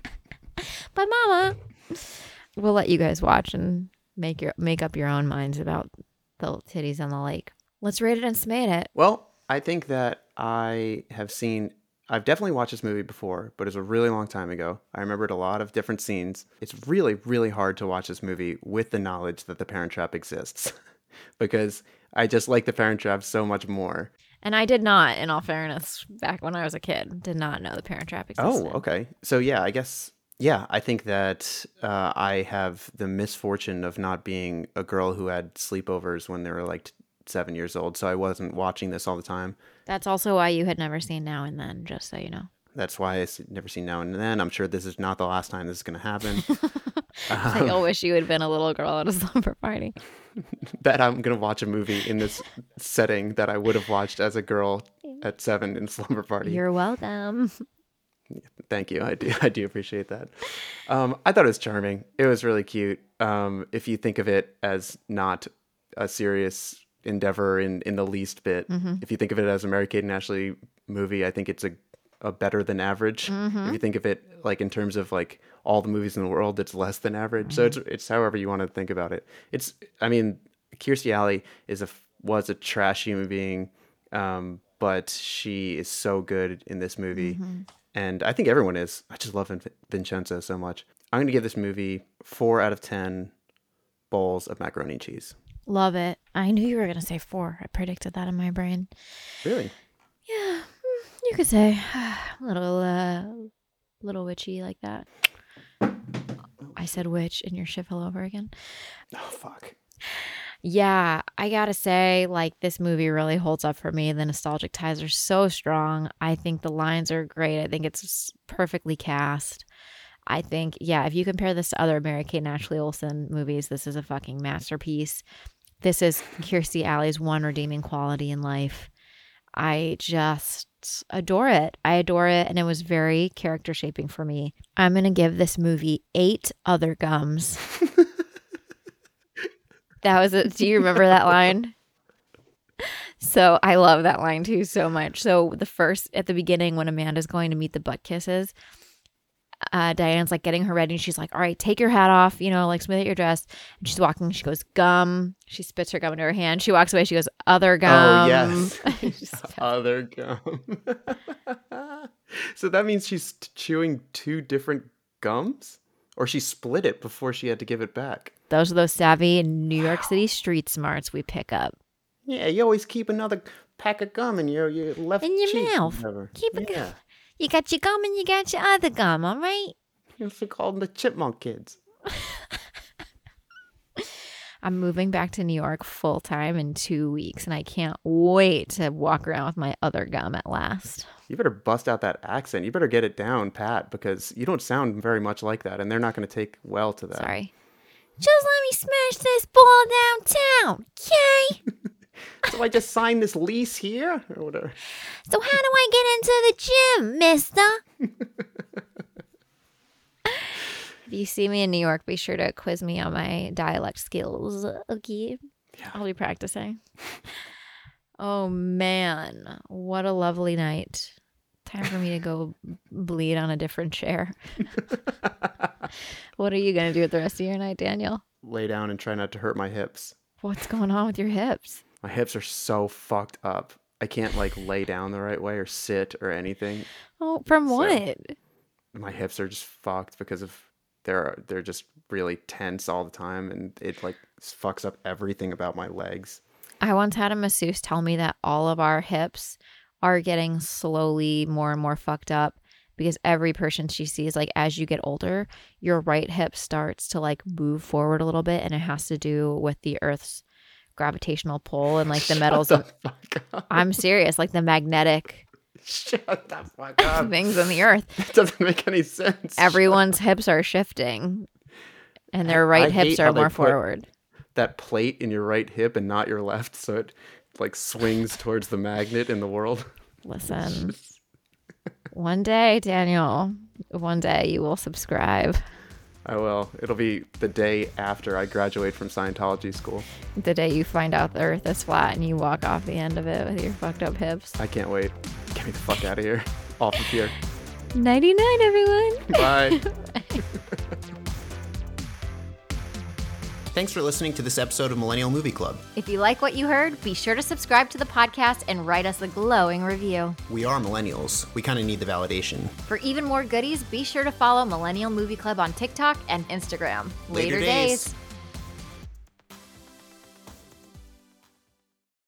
But Mama, we'll let you guys watch and make your make up your own minds about the titties in the lake. Let's rate it and smate it. Well, I think that I have seen, I've definitely watched this movie before, but it was a really long time ago. I remembered a lot of different scenes. It's really, really hard to watch this movie with the knowledge that the Parent Trap exists because I just like the Parent Trap so much more. And I did not, in all fairness, back when I was a kid, did not know the Parent Trap existed. Oh, okay. So yeah, I guess, yeah, I think that uh, I have the misfortune of not being a girl who had sleepovers when they were like t- seven years old. So I wasn't watching this all the time. That's also why you had never seen Now and Then, just so you know. That's why I've never seen Now and Then. I'm sure this is not the last time this is going to happen. I um, wish you had been a little girl at a slumber party. That I'm going to watch a movie in this setting that I would have watched as a girl at seven in Slumber Party. You're welcome. Thank you. I do. I do appreciate that. Um, I thought it was charming. It was really cute. Um, if you think of it as not a serious endeavor in, in the least bit, Mm-hmm. if you think of it as a Mary-Kate and Ashley movie, I think it's a, a better than average. Mm-hmm. If you think of it like in terms of like all the movies in the world, it's less than average. So it's it's however you want to think about it. It's I mean, Kirstie Alley is a was a trash human being, um, but she is so good in this movie. Mm-hmm. And I think everyone is. I just love Vin- Vincenzo so much. I'm going to give this movie four out of ten bowls of macaroni and cheese. Love it. I knew you were going to say four. I predicted that in my brain. Really? Yeah, mm, you could say a little, uh, little witchy like that. I said witch and your shit fell over again. Oh, fuck. Yeah, I gotta say, like, this movie really holds up for me. The nostalgic ties are so strong. I think the lines are great. I think it's perfectly cast. I think, yeah, if you compare this to other Mary-Kate and Ashley Olsen movies, this is a fucking masterpiece. This is Kirstie Alley's one redeeming quality in life. I just adore it. I adore it, and it was very character shaping for me. I'm gonna give this movie eight other gums. That was it. Do you remember that line? So I love that line too so much. So the first, at the beginning when Amanda's going to meet the butt kisses, uh, Diane's like getting her ready and she's like, all right, take your hat off, you know, like smooth out your dress. And she's walking, she goes, gum. She spits her gum into her hand. She walks away, she goes, other gum. Oh, yes. Just- Other gum. So that means she's t- chewing two different gums? Or she split it before she had to give it back? Those are those savvy New York City street smarts we pick up. Yeah, you always keep another pack of gum in your, your left In your cheek or mouth. whatever. Keep it Yeah. gum. You got your gum and you got your other gum, all right? It's called the Chipmunk Kids. I'm moving back to New York full time in two weeks, and I can't wait to walk around with my other gum at last. You better bust out that accent. You better get it down, Pat, because you don't sound very much like that, and they're not going to take well to that. Sorry. Just let me smash this ball downtown, okay? So I just signed this lease here, or whatever. So how do I get into the gym, mister? If you see me in New York, be sure to quiz me on my dialect skills, okay? Yeah. I'll be practicing. Oh, man. What a lovely night. Time for me to go bleed on a different chair. What are you going to do with the rest of your night, Daniel? Lay down and try not to hurt my hips. What's going on with your hips? My hips are so fucked up. I can't like lay down the right way or sit or anything. Oh, from So- what? My hips are just fucked because of they're they're just really tense all the time, and it like fucks up everything about my legs. I once had a masseuse tell me that all of our hips are getting slowly more and more fucked up because every person she sees, like as you get older, your right hip starts to like move forward a little bit, and it has to do with the Earth's gravitational pull and like the metals. Shut the fuck up. I'm serious, like the magnetic Shut the fuck up. things in the Earth. It doesn't make any sense. Everyone's hips are shifting, and their right I hips hate are how they more put- forward. That plate in your right hip and not your left, so it like swings towards the magnet in the world. Listen, one day, Daniel, one day you will subscribe. I will. It'll be the day after I graduate from Scientology school. The day you find out the Earth is flat and you walk off the end of it with your fucked up hips. I can't wait. Get me the fuck out of here. Off of here. Nighty night, everyone. Bye. Thanks for listening to this episode of Millennial Movie Club. If you like what you heard, be sure to subscribe to the podcast and write us a glowing review. We are millennials. We kind of need the validation. For even more goodies, be sure to follow Millennial Movie Club on TikTok and Instagram. Later Later days. days.